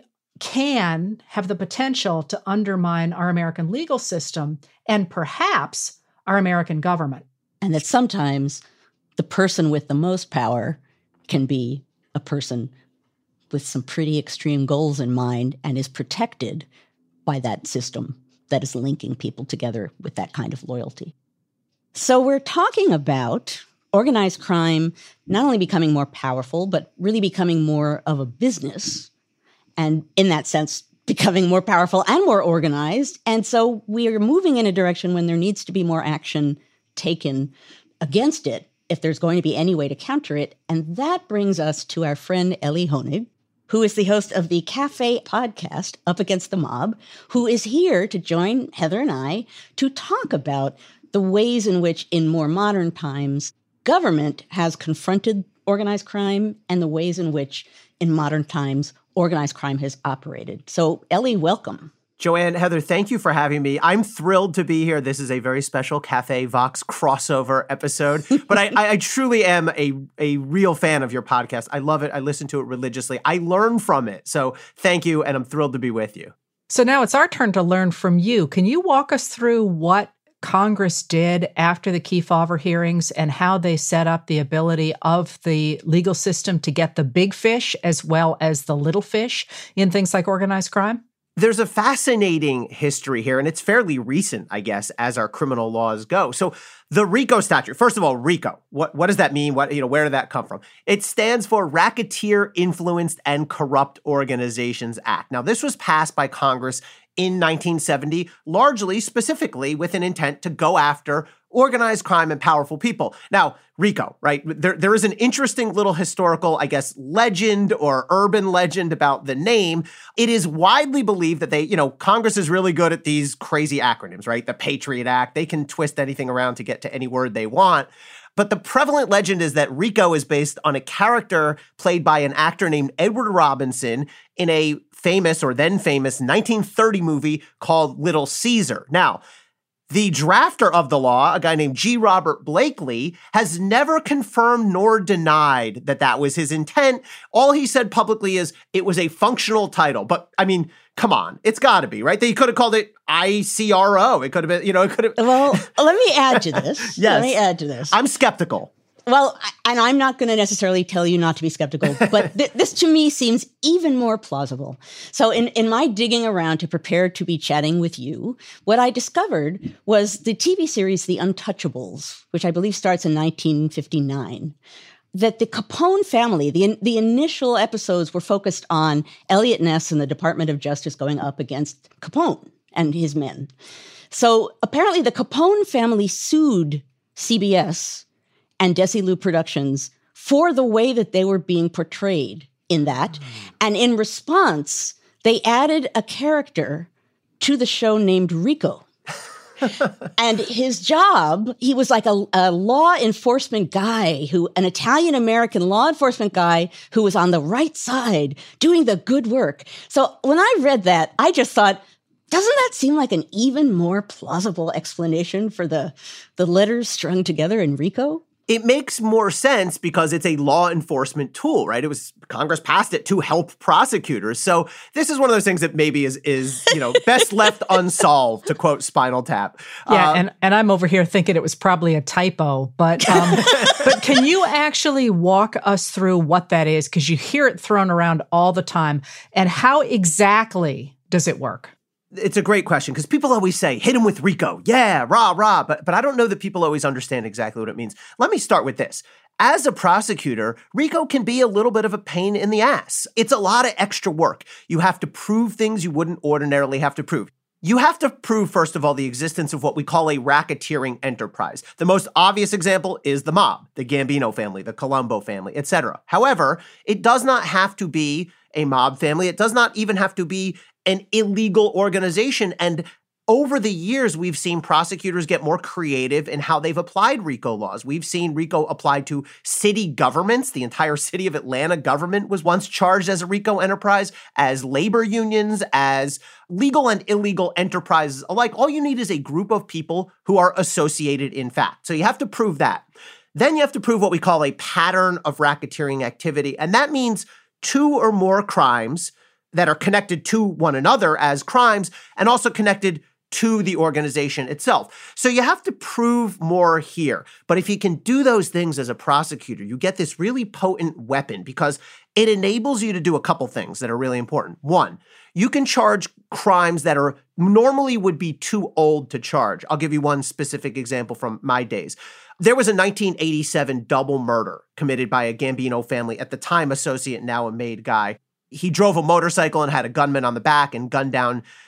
can have the potential to undermine our American legal system and perhaps our American government. And that sometimes the person with the most power can be a person with some pretty extreme goals in mind and is protected by that system that is linking people together with that kind of loyalty. So we're talking about organized crime not only becoming more powerful, but really becoming more of a business. And in that sense, becoming more powerful and more organized. And so we are moving in a direction when there needs to be more action taken against it. if there's going to be any way to counter it. And that brings us to our friend Elie Honig, who is the host of the Cafe podcast, Up Against the Mob, who is here to join Heather and I to talk about the ways in which, in more modern times, government has confronted organized crime and the ways in which, in modern times, organized crime has operated. So, Elie, welcome. Joanne, Heather, thank you for having me. I'm thrilled to be here. This is a very special Cafe Vox crossover episode, but I, I truly am a, a real fan of your podcast. I love it. I listen to it religiously. I learn from it. So thank you, and I'm thrilled to be with you. So now it's our turn to learn from you. Can you walk us through what Congress did after the Kefauver hearings and how they set up the ability of the legal system to get the big fish as well as the little fish in things like organized crime? There's a fascinating history here, and it's fairly recent, I guess, as our criminal laws go. So the RICO statute, first of all, RICO, what, what does that mean? What, you know, where did that come from? It stands for Racketeer Influenced and Corrupt Organizations Act. Now, this was passed by Congress in nineteen seventy, largely, specifically, with an intent to go after organized crime and powerful people. Now, RICO, right? There, there is an interesting little historical, I guess, legend or urban legend about the name. It is widely believed that they, you know, Congress is really good at these crazy acronyms, right? The Patriot Act, they can twist anything around to get to any word they want. But the prevalent legend is that RICO is based on a character played by an actor named Edward Robinson in a famous or then famous nineteen thirty movie called Little Caesar. Now, the drafter of the law, a guy named G. Robert Blakely, has never confirmed nor denied that that was his intent. All he said publicly is it was a functional title. But, I mean, come on, it's got to be, right? They could have called it I C R O. It could have been, you know, it could have. Well, let me add to this. Yes. Let me add to this. I'm skeptical. Well, and I'm not going to necessarily tell you not to be skeptical, but th- this to me seems even more plausible. So in, in my digging around to prepare to be chatting with you, what I discovered was the T V series The Untouchables, which I believe starts in nineteen fifty-nine. That the Capone family, the, the initial episodes were focused on Eliot Ness and the Department of Justice going up against Capone and his men. So apparently the Capone family sued C B S and Desilu Productions for the way that they were being portrayed in that. Mm. And in response, they added a character to the show named Rico. And his job, he was like a, a law enforcement guy, who an Italian-American law enforcement guy who was on the right side doing the good work. So when I read that, I just thought, doesn't that seem like an even more plausible explanation for the, the letters strung together in RICO? It makes more sense because it's a law enforcement tool, right? It was Congress passed it to help prosecutors. So this is one of those things that maybe is, is you know, best left unsolved, to quote Spinal Tap. Yeah, uh, and, and I'm over here thinking it was probably a typo. But um, but can you actually walk us through what that is? Because you hear it thrown around all the time. And how exactly does it work? It's a great question because people always say, hit him with RICO. Yeah, rah, rah. But, but I don't know that people always understand exactly what it means. Let me start with this. As a prosecutor, RICO can be a little bit of a pain in the ass. It's a lot of extra work. You have to prove things you wouldn't ordinarily have to prove. You have to prove, first of all, the existence of what we call a racketeering enterprise. The most obvious example is the mob, the Gambino family, the Colombo family, et cetera. However, it does not have to be a mob family. It does not even have to be an illegal organization. And over the years, we've seen prosecutors get more creative in how they've applied RICO laws. We've seen RICO applied to city governments. The entire city of Atlanta government was once charged as a RICO enterprise, as labor unions, as legal and illegal enterprises alike. All you need is a group of people who are associated in fact. So you have to prove that. Then you have to prove what we call a pattern of racketeering activity. And that means two or more crimes that are connected to one another as crimes and also connected to the organization itself. So you have to prove more here. But if you can do those things as a prosecutor, you get this really potent weapon because it enables you to do a couple things that are really important. One, you can charge crimes that are normally would be too old to charge. I'll give you one specific example from my days. There was a nineteen eighty-seven double murder committed by a Gambino family, at the time associate, now a made guy. He drove a motorcycle and had a gunman on the back and gunned down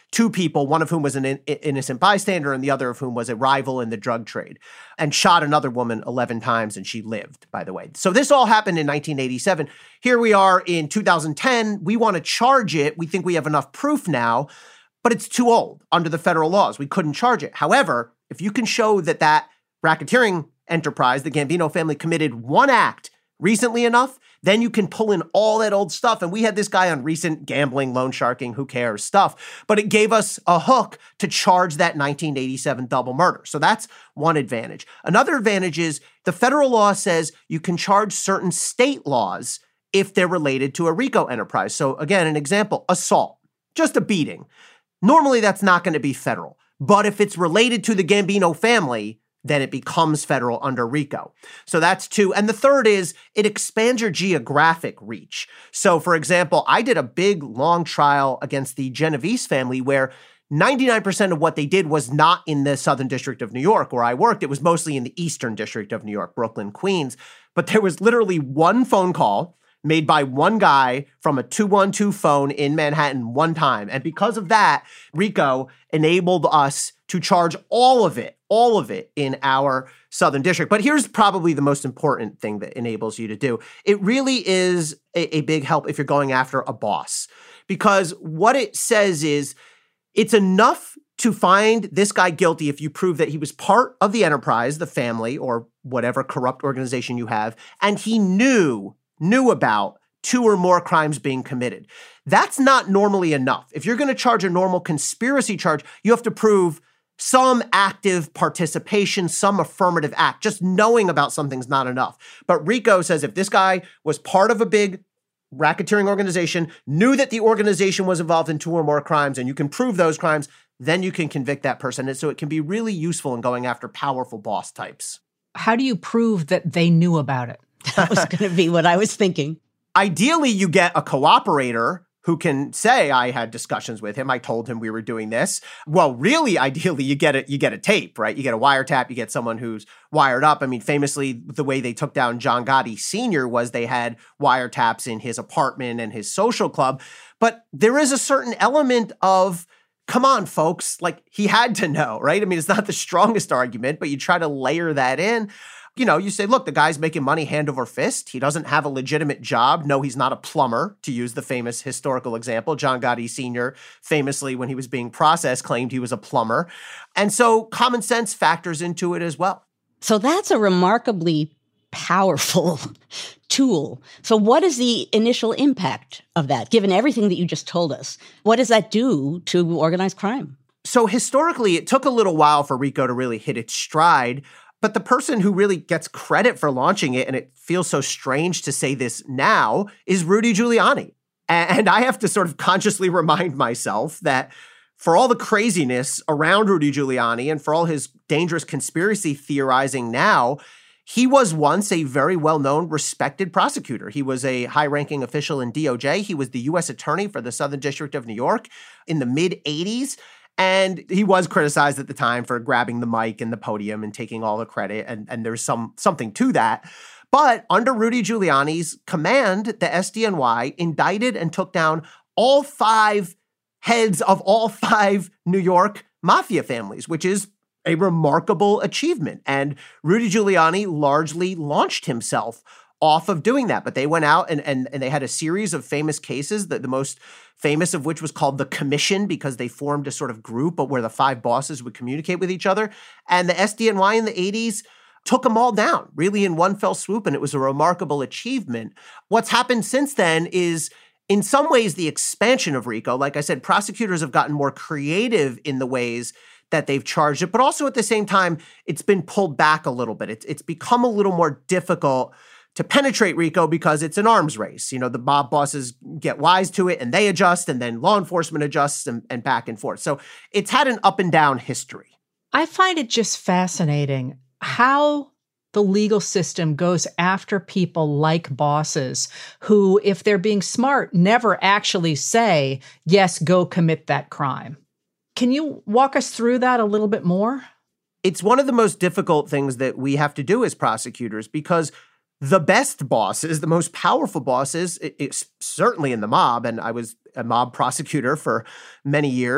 two people, one of whom was an in- innocent bystander and the other of whom was a rival in the drug trade, and shot another woman eleven times, and she lived, by the way. So this all happened in nineteen eighty-seven. Here we are in two thousand ten. We want to charge it. We think we have enough proof now, but it's too old under the federal laws. We couldn't charge it. However, if you can show that that racketeering enterprise, the Gambino family, committed one act recently enough, then you can pull in all that old stuff. And we had this guy on recent gambling, loan sharking, who cares stuff. But it gave us a hook to charge that nineteen eighty-seven double murder. So that's one advantage. Another advantage is the federal law says you can charge certain state laws if they're related to a RICO enterprise. So again, an example, assault, just a beating. Normally that's not going to be federal. But if it's related to the Gambino family, then it becomes federal under RICO. So that's two. And the third is it expands your geographic reach. So for example, I did a big, long trial against the Genovese family where ninety-nine percent of what they did was not in the Southern District of New York where I worked. It was mostly in the Eastern District of New York, Brooklyn, Queens. But there was literally one phone call made by one guy from a two one two phone in Manhattan one time. And because of that, RICO enabled us to charge all of it, all of it in our Southern District. But here's probably the most important thing that enables you to do. It really is a, a big help if you're going after a boss, because what it says is it's enough to find this guy guilty if you prove that he was part of the enterprise, the family, or whatever corrupt organization you have, and he knew knew about two or more crimes being committed. That's not normally enough. If you're going to charge a normal conspiracy charge, you have to prove some active participation, some affirmative act. Just knowing about something's not enough. But RICO says if this guy was part of a big racketeering organization, knew that the organization was involved in two or more crimes, and you can prove those crimes, then you can convict that person. And so it can be really useful in going after powerful boss types. How do you prove that they knew about it? That was going to be what I was thinking. Ideally, you get a cooperator who can say, I had discussions with him. I told him we were doing this. Well, really, ideally, you get a, you get a tape, right? You get a wiretap. You get someone who's wired up. I mean, famously, the way they took down John Gotti Senior was they had wiretaps in his apartment and his social club. But there is a certain element of, come on, folks, like he had to know, right? I mean, it's not the strongest argument, but you try to layer that in. You know, you say, look, the guy's making money hand over fist. He doesn't have a legitimate job. No, he's not a plumber, to use the famous historical example. John Gotti Senior famously, when he was being processed, claimed he was a plumber. And so common sense factors into it as well. So that's a remarkably powerful tool. So what is the initial impact of that, given everything that you just told us? What does that do to organized crime? So historically, it took a little while for RICO to really hit its stride. But the person who really gets credit for launching it, and it feels so strange to say this now, is Rudy Giuliani. And I have to sort of consciously remind myself that for all the craziness around Rudy Giuliani and for all his dangerous conspiracy theorizing now, he was once a very well-known, respected prosecutor. He was a high-ranking official in D O J. He was the U S attorney for the Southern District of New York in the mid-eighties. And he was criticized at the time for grabbing the mic and the podium and taking all the credit. And, and there's some something to that. But under Rudy Giuliani's command, the S D N Y indicted and took down all five heads of all five New York mafia families, which is a remarkable achievement. And Rudy Giuliani largely launched himself off of doing that. But they went out and, and, and they had a series of famous cases, that the most famous of which was called the Commission, because they formed a sort of group but where the five bosses would communicate with each other. And the S D N Y in the eighties took them all down, really in one fell swoop, and it was a remarkable achievement. What's happened since then is, in some ways, the expansion of RICO. Like I said, prosecutors have gotten more creative in the ways that they've charged it, but also at the same time, it's been pulled back a little bit. It's, it's become a little more difficult to penetrate RICO because it's an arms race. You know, the mob bosses get wise to it and they adjust, and then law enforcement adjusts, and, and back and forth. So it's had an up and down history. I find it just fascinating how the legal system goes after people like bosses who, if they're being smart, never actually say, yes, go commit that crime. Can you walk us through that a little bit more? It's one of the most difficult things that we have to do as prosecutors, because the best bosses, the most powerful bosses, it, it's certainly in the mob, and I was a mob prosecutor for many years,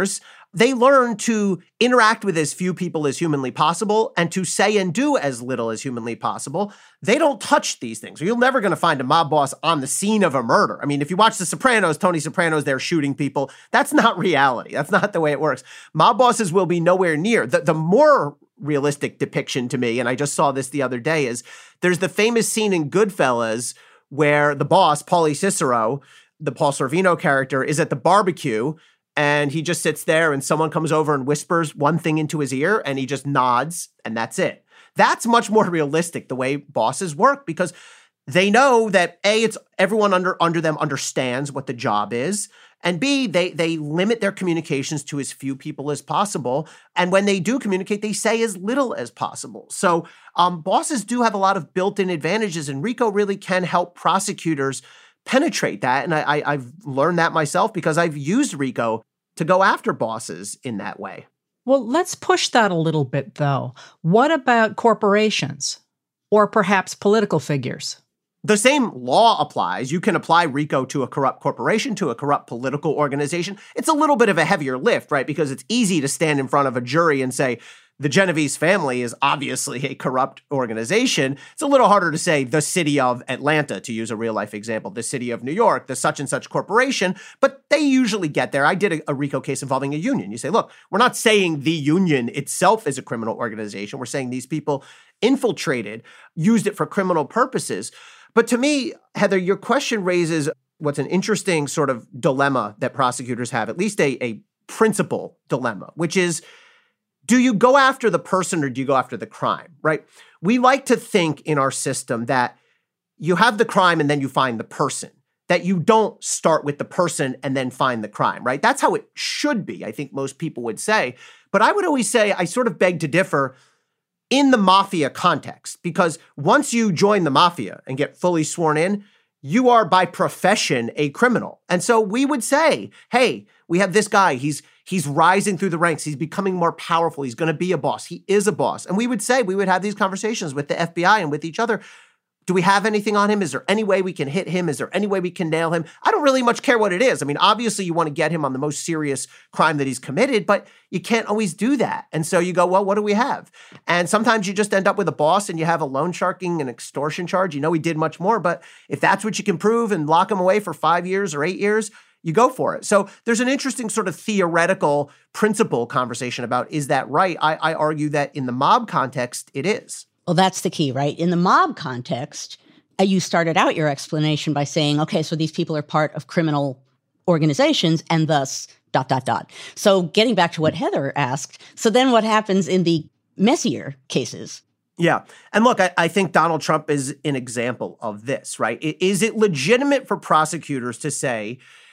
they learn to interact with as few people as humanly possible and to say and do as little as humanly possible. They don't touch these things. You're never going to find a mob boss on the scene of a murder. I mean, if you watch The Sopranos, Tony Soprano's there shooting people. That's not reality. That's not the way it works. Mob bosses will be nowhere near. The, the more realistic depiction to me, and I just saw this the other day, is there's the famous scene in Goodfellas where the boss, Paulie Cicero, the Paul Sorvino character, is at the barbecue and he just sits there and someone comes over and whispers one thing into his ear and he just nods and that's it. That's much more realistic the way bosses work because they know that A, it's everyone under under them understands what the job is, and B, they they limit their communications to as few people as possible. And when they do communicate, they say as little as possible. So um, bosses do have a lot of built-in advantages, and RICO really can help prosecutors penetrate that. And I, I, I've learned that myself because I've used RICO to go after bosses in that way. Well, let's push that a little bit, though. What about corporations or perhaps political figures? The same law applies. You can apply RICO to a corrupt corporation, to a corrupt political organization. It's a little bit of a heavier lift, right? Because it's easy to stand in front of a jury and say, the Genovese family is obviously a corrupt organization. It's a little harder to say the city of Atlanta, to use a real life example, the city of New York, the such and such corporation, but they usually get there. I did a, a RICO case involving a union. You say, look, we're not saying the union itself is a criminal organization. We're saying these people infiltrated, used it for criminal purposes. But to me, Heather, your question raises what's an interesting sort of dilemma that prosecutors have, at least a, a principal dilemma, which is, do you go after the person or do you go after the crime, right? We like to think in our system that you have the crime and then you find the person, that you don't start with the person and then find the crime, right? That's how it should be, I think most people would say. But I would always say, I sort of beg to differ in the mafia context, because once you join the mafia and get fully sworn in, you are by profession a criminal. And so we would say, hey, we have this guy, he's he's rising through the ranks, he's becoming more powerful, he's going to be a boss, he is a boss. And we would say, we would have these conversations with the F B I and with each other. Do we have anything on him? Is there any way we can hit him? Is there any way we can nail him? I don't really much care what it is. I mean, obviously you want to get him on the most serious crime that he's committed, but you can't always do that. And so you go, well, what do we have? And sometimes you just end up with a boss and you have a loan sharking and extortion charge. You know, he did much more, but if that's what you can prove and lock him away for five years or eight years, you go for it. So there's an interesting sort of theoretical principle conversation about, is that right? I, I argue that in the mob context, it is. Well, that's the key, right? In the mob context, uh, you started out your explanation by saying, okay, so these people are part of criminal organizations and thus dot, dot, dot. So getting back to what Heather asked, so then what happens in the messier cases? Yeah. And look, I, I think Donald Trump is an example of this, right? Is it legitimate for prosecutors to say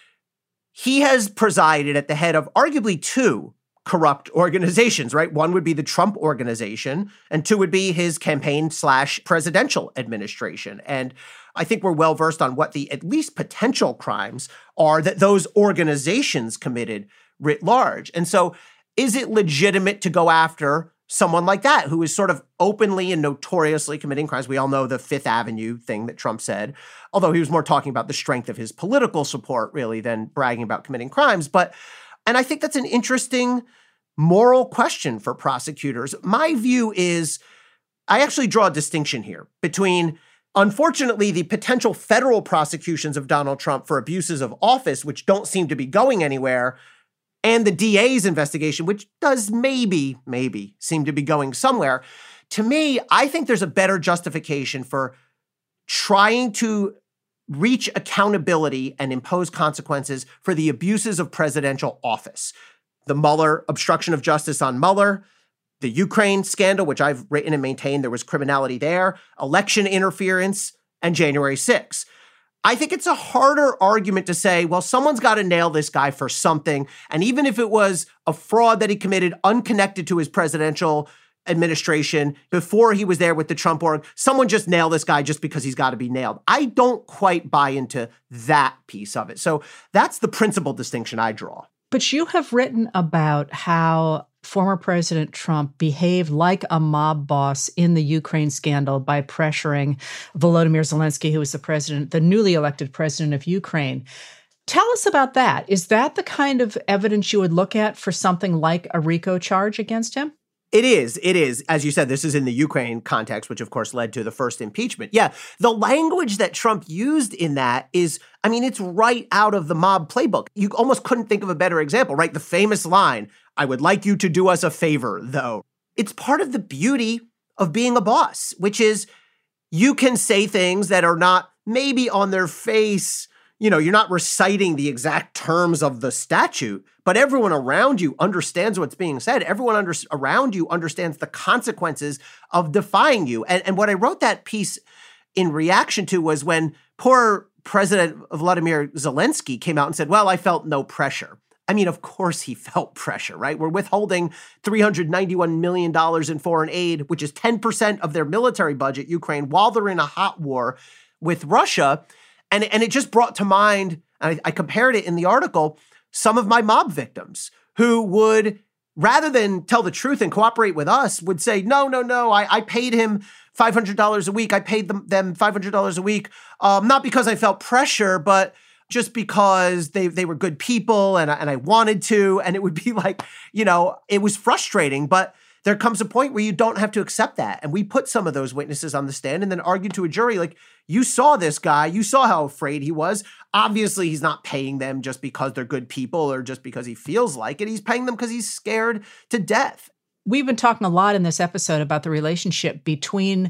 he has presided at the head of arguably two corrupt organizations, right? One would be the Trump organization, and two would be his campaign slash presidential administration. And I think we're well versed on what the at least potential crimes are that those organizations committed writ large. And so is it legitimate to go after someone like that who is sort of openly and notoriously committing crimes? We all know the Fifth Avenue thing that Trump said, although he was more talking about the strength of his political support really than bragging about committing crimes. But And I think that's an interesting moral question for prosecutors. My view is, I actually draw a distinction here between, unfortunately, the potential federal prosecutions of Donald Trump for abuses of office, which don't seem to be going anywhere, and the D A's investigation, which does maybe, maybe seem to be going somewhere. To me, I think there's a better justification for trying to reach accountability and impose consequences for the abuses of presidential office. The Mueller obstruction of justice on Mueller, the Ukraine scandal, which I've written and maintained there was criminality there, election interference, and January sixth. I think it's a harder argument to say, well, someone's got to nail this guy for something. And even if it was a fraud that he committed unconnected to his presidential administration before he was there with the Trump org, someone just nail this guy just because he's got to be nailed. I don't quite buy into that piece of it. So that's the principal distinction I draw. But you have written about how former President Trump behaved like a mob boss in the Ukraine scandal by pressuring Volodymyr Zelensky, who was the president, the newly elected president of Ukraine. Tell us about that. Is that the kind of evidence you would look at for something like a RICO charge against him? It is. It is. As you said, this is in the Ukraine context, which of course led to the first impeachment. Yeah, the language that Trump used in that is, I mean, it's right out of the mob playbook. You almost couldn't think of a better example, right? The famous line, "I would like you to do us a favor, though." It's part of the beauty of being a boss, which is you can say things that are not maybe on their face. You know, you're not reciting the exact terms of the statute, but everyone around you understands what's being said. Everyone under, around you understands the consequences of defying you. And, and what I wrote that piece in reaction to was when poor President Vladimir Zelensky came out and said, well, I felt no pressure. I mean, of course he felt pressure, right? We're withholding three hundred ninety-one million dollars in foreign aid, which is ten percent of their military budget, Ukraine, while they're in a hot war with Russia. And, and it just brought to mind, and I, I compared it in the article, some of my mob victims who would, rather than tell the truth and cooperate with us, would say, no, no, no, I, I paid him five hundred dollars a week. I paid them, them five hundred dollars a week, um, not because I felt pressure, but just because they they were good people and I, and I wanted to. And it would be like, you know, it was frustrating, but there comes a point where you don't have to accept that. And we put some of those witnesses on the stand and then argued to a jury, like, you saw this guy, you saw how afraid he was. Obviously, he's not paying them just because they're good people or just because he feels like it. He's paying them because he's scared to death. We've been talking a lot in this episode about the relationship between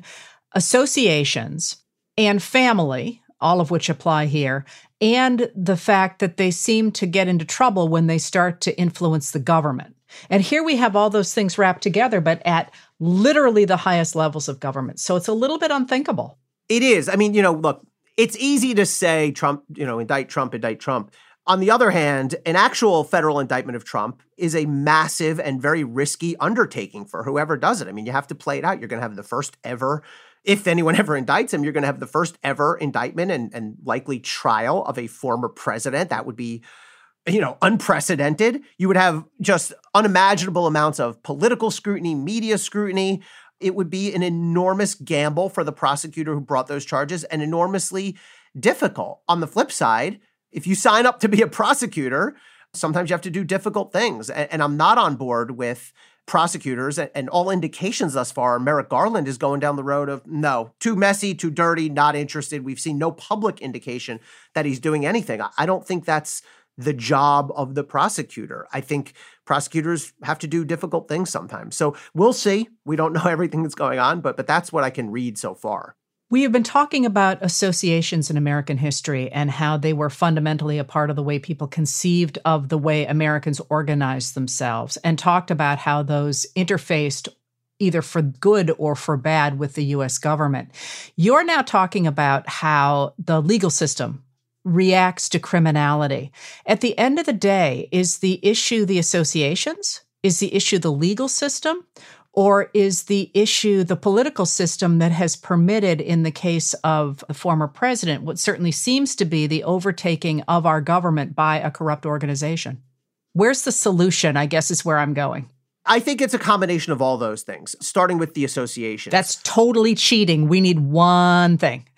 associations and family, all of which apply here, and the fact that they seem to get into trouble when they start to influence the government. And here we have all those things wrapped together, but at literally the highest levels of government. So it's a little bit unthinkable. It is. I mean, you know, look, it's easy to say Trump, you know, indict Trump, indict Trump. On the other hand, an actual federal indictment of Trump is a massive and very risky undertaking for whoever does it. I mean, you have to play it out. You're going to have the first ever, if anyone ever indicts him, you're going to have the first ever indictment and, and likely trial of a former president. That would be, you know, unprecedented. You would have just unimaginable amounts of political scrutiny, media scrutiny. It would be an enormous gamble for the prosecutor who brought those charges and enormously difficult. On the flip side, if you sign up to be a prosecutor, sometimes you have to do difficult things. And, and I'm not on board with prosecutors. And, and all indications thus far, Merrick Garland is going down the road of, no, too messy, too dirty, not interested. We've seen no public indication that he's doing anything. I, I don't think that's the job of the prosecutor. I think prosecutors have to do difficult things sometimes. So we'll see. We don't know everything that's going on, but but that's what I can read so far. We have been talking about associations in American history and how they were fundamentally a part of the way people conceived of the way Americans organized themselves, and talked about how those interfaced either for good or for bad with the U S government. You're now talking about how the legal system reacts to criminality. At the end of the day, is the issue the associations? Is the issue the legal system? Or is the issue the political system that has permitted, in the case of the former president, what certainly seems to be the overtaking of our government by a corrupt organization? Where's the solution, I guess, is where I'm going. I think it's a combination of all those things, starting with the associations. That's totally cheating. We need one thing.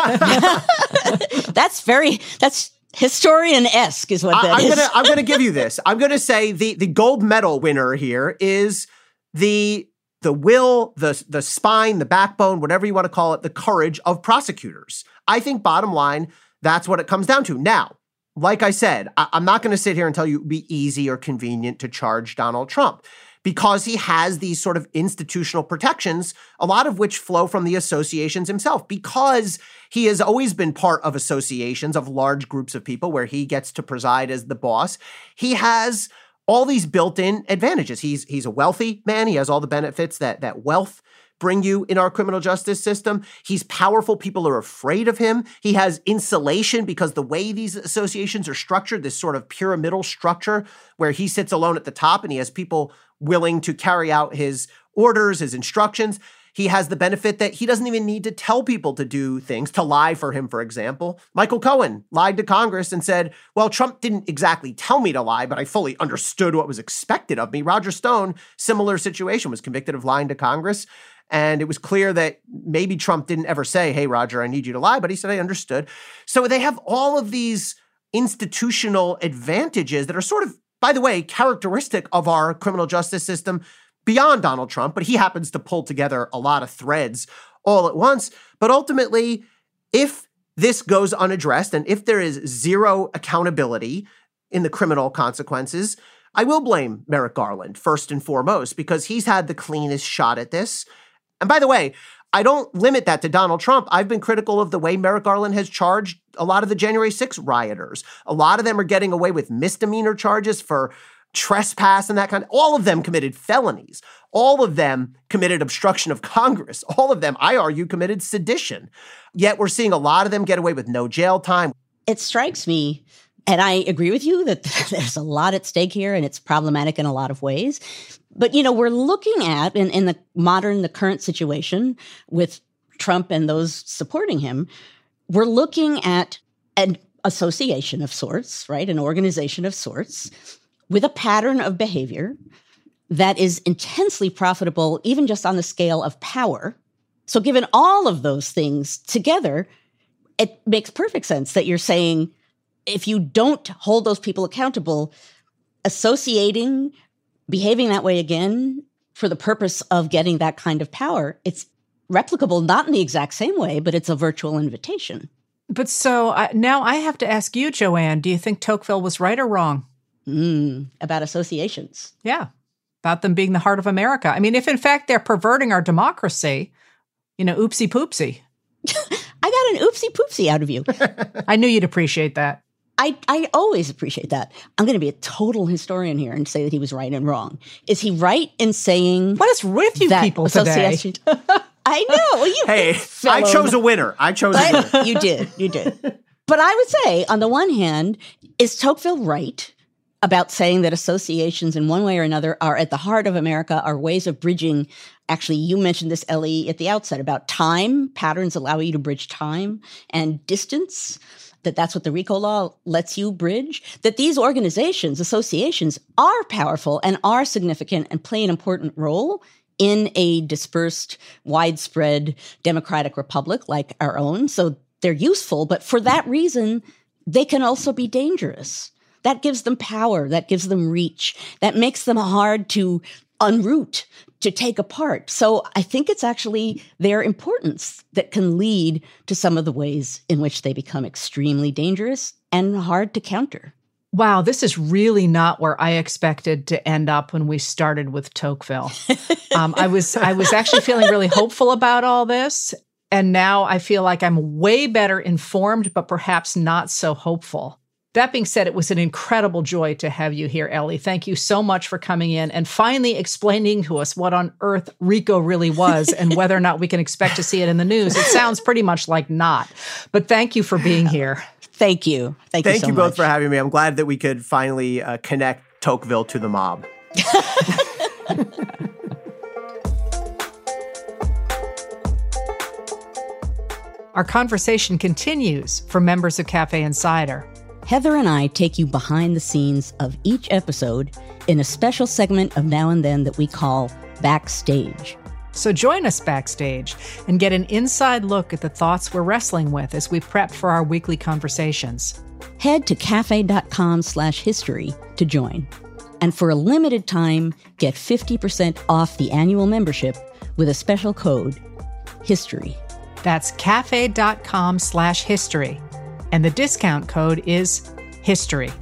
That's very, that's historian-esque is what that I, I'm is. Gonna, I'm going to give you this. I'm going to say the, the gold medal winner here is the the will, the, the spine, the backbone, whatever you want to call it, the courage of prosecutors. I think bottom line, that's what it comes down to. Now, like I said, I, I'm not going to sit here and tell you it would be easy or convenient to charge Donald Trump, because he has these sort of institutional protections, a lot of which flow from the associations himself, because he has always been part of associations of large groups of people where he gets to preside as the boss. He has all these built-in advantages. He's he's a wealthy man. He has all the benefits that that wealth bring you in our criminal justice system. He's powerful. People are afraid of him. He has insulation because the way these associations are structured, this sort of pyramidal structure where he sits alone at the top and he has people willing to carry out his orders, his instructions. He has the benefit that he doesn't even need to tell people to do things, to lie for him, for example. Michael Cohen lied to Congress and said, well, Trump didn't exactly tell me to lie, but I fully understood what was expected of me. Roger Stone, similar situation, was convicted of lying to Congress. And it was clear that maybe Trump didn't ever say, hey, Roger, I need you to lie, but he said, I understood. So they have all of these institutional advantages that are sort of, by the way, characteristic of our criminal justice system beyond Donald Trump, but he happens to pull together a lot of threads all at once. But ultimately, if this goes unaddressed and if there is zero accountability in the criminal consequences, I will blame Merrick Garland first and foremost because he's had the cleanest shot at this. And by the way, I don't limit that to Donald Trump. I've been critical of the way Merrick Garland has charged a lot of the January sixth rioters. A lot of them are getting away with misdemeanor charges for trespass and that kind of, all of them committed felonies. All of them committed obstruction of Congress. All of them, I argue, committed sedition. Yet we're seeing a lot of them get away with no jail time. It strikes me, and I agree with you that there's a lot at stake here and it's problematic in a lot of ways. But, you know, we're looking at, in, in the modern, the current situation with Trump and those supporting him, we're looking at an association of sorts, right? An organization of sorts with a pattern of behavior that is intensely profitable, even just on the scale of power. So given all of those things together, it makes perfect sense that you're saying, if you don't hold those people accountable, associating, behaving that way again for the purpose of getting that kind of power, it's replicable, not in the exact same way, but it's a virtual invitation. But so I, now I have to ask you, Joanne, do you think Tocqueville was right or wrong? Mm, about associations. Yeah, about them being the heart of America. I mean, if in fact they're perverting our democracy, you know, oopsie poopsie. I got an oopsie poopsie out of you. I knew you'd appreciate that. I, I always appreciate that. I'm going to be a total historian here and say that he was right and wrong. Is he right in saying what is with you people today? I know. Well, you hey, I chose a winner. I chose a winner. You did. You did. But I would say, on the one hand, is Tocqueville right about saying that associations in one way or another are at the heart of America, are ways of bridging? Actually, you mentioned this, Ellie, at the outset about time. Patterns allow you to bridge time and distance, that that's what the RICO law lets you bridge, that these organizations, associations, are powerful and are significant and play an important role in a dispersed, widespread democratic republic like our own. So they're useful, but for that reason, they can also be dangerous. That gives them power. That gives them reach. That makes them hard to unroot, to take apart. So I think it's actually their importance that can lead to some of the ways in which they become extremely dangerous and hard to counter. Wow, this is really not where I expected to end up when we started with Tocqueville. um, I was I was actually feeling really hopeful about all this, and now I feel like I'm way better informed, but perhaps not so hopeful. That being said, it was an incredible joy to have you here, Ellie. Thank you so much for coming in and finally explaining to us what on earth RICO really was and whether or not we can expect to see it in the news. It sounds pretty much like not, but thank you for being here. Thank you. Thank, Thank you so you both much. for having me. I'm glad that we could finally uh, connect Tocqueville to the mob. Our conversation continues for members of Cafe Insider. Heather and I take you behind the scenes of each episode in a special segment of Now and Then that we call Backstage. So join us backstage and get an inside look at the thoughts we're wrestling with as we prep for our weekly conversations. Head to cafe.com slash history to join. And for a limited time, get fifty percent off the annual membership with a special code, HISTORY. That's cafe.com slash history. And the discount code is HISTORY.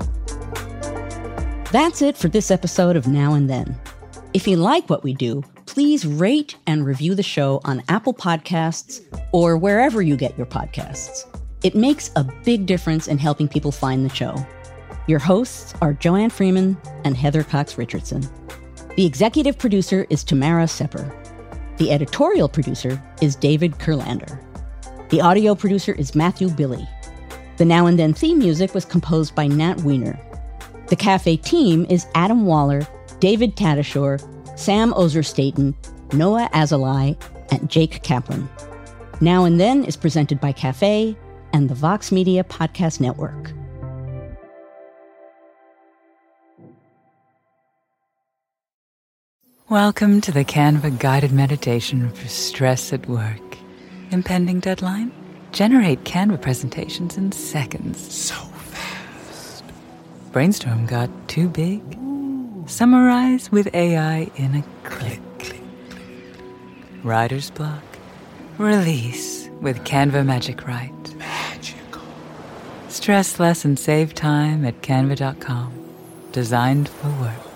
That's it for this episode of Now and Then. If you like what we do, please rate and review the show on Apple Podcasts or wherever you get your podcasts. It makes a big difference in helping people find the show. Your hosts are Joanne Freeman and Heather Cox Richardson. The executive producer is Tamara Sepper. The editorial producer is David Kurlander. The audio producer is Matthew Billy. The Now and Then theme music was composed by Nat Weiner. The Cafe team is Adam Waller, David Tatasciore, Sam Ozer-Staten, Noah Azulai, and Jake Kaplan. Now and Then is presented by Cafe and the Vox Media Podcast Network. Welcome to the Canva guided meditation for stress at work. Impending deadline? Generate Canva presentations in seconds. So fast. Brainstorm got too big? Summarize with A I in a click. Writer's block? Release with Canva Magic Write. Magical. Stress less and save time at canva dot com. Designed for work.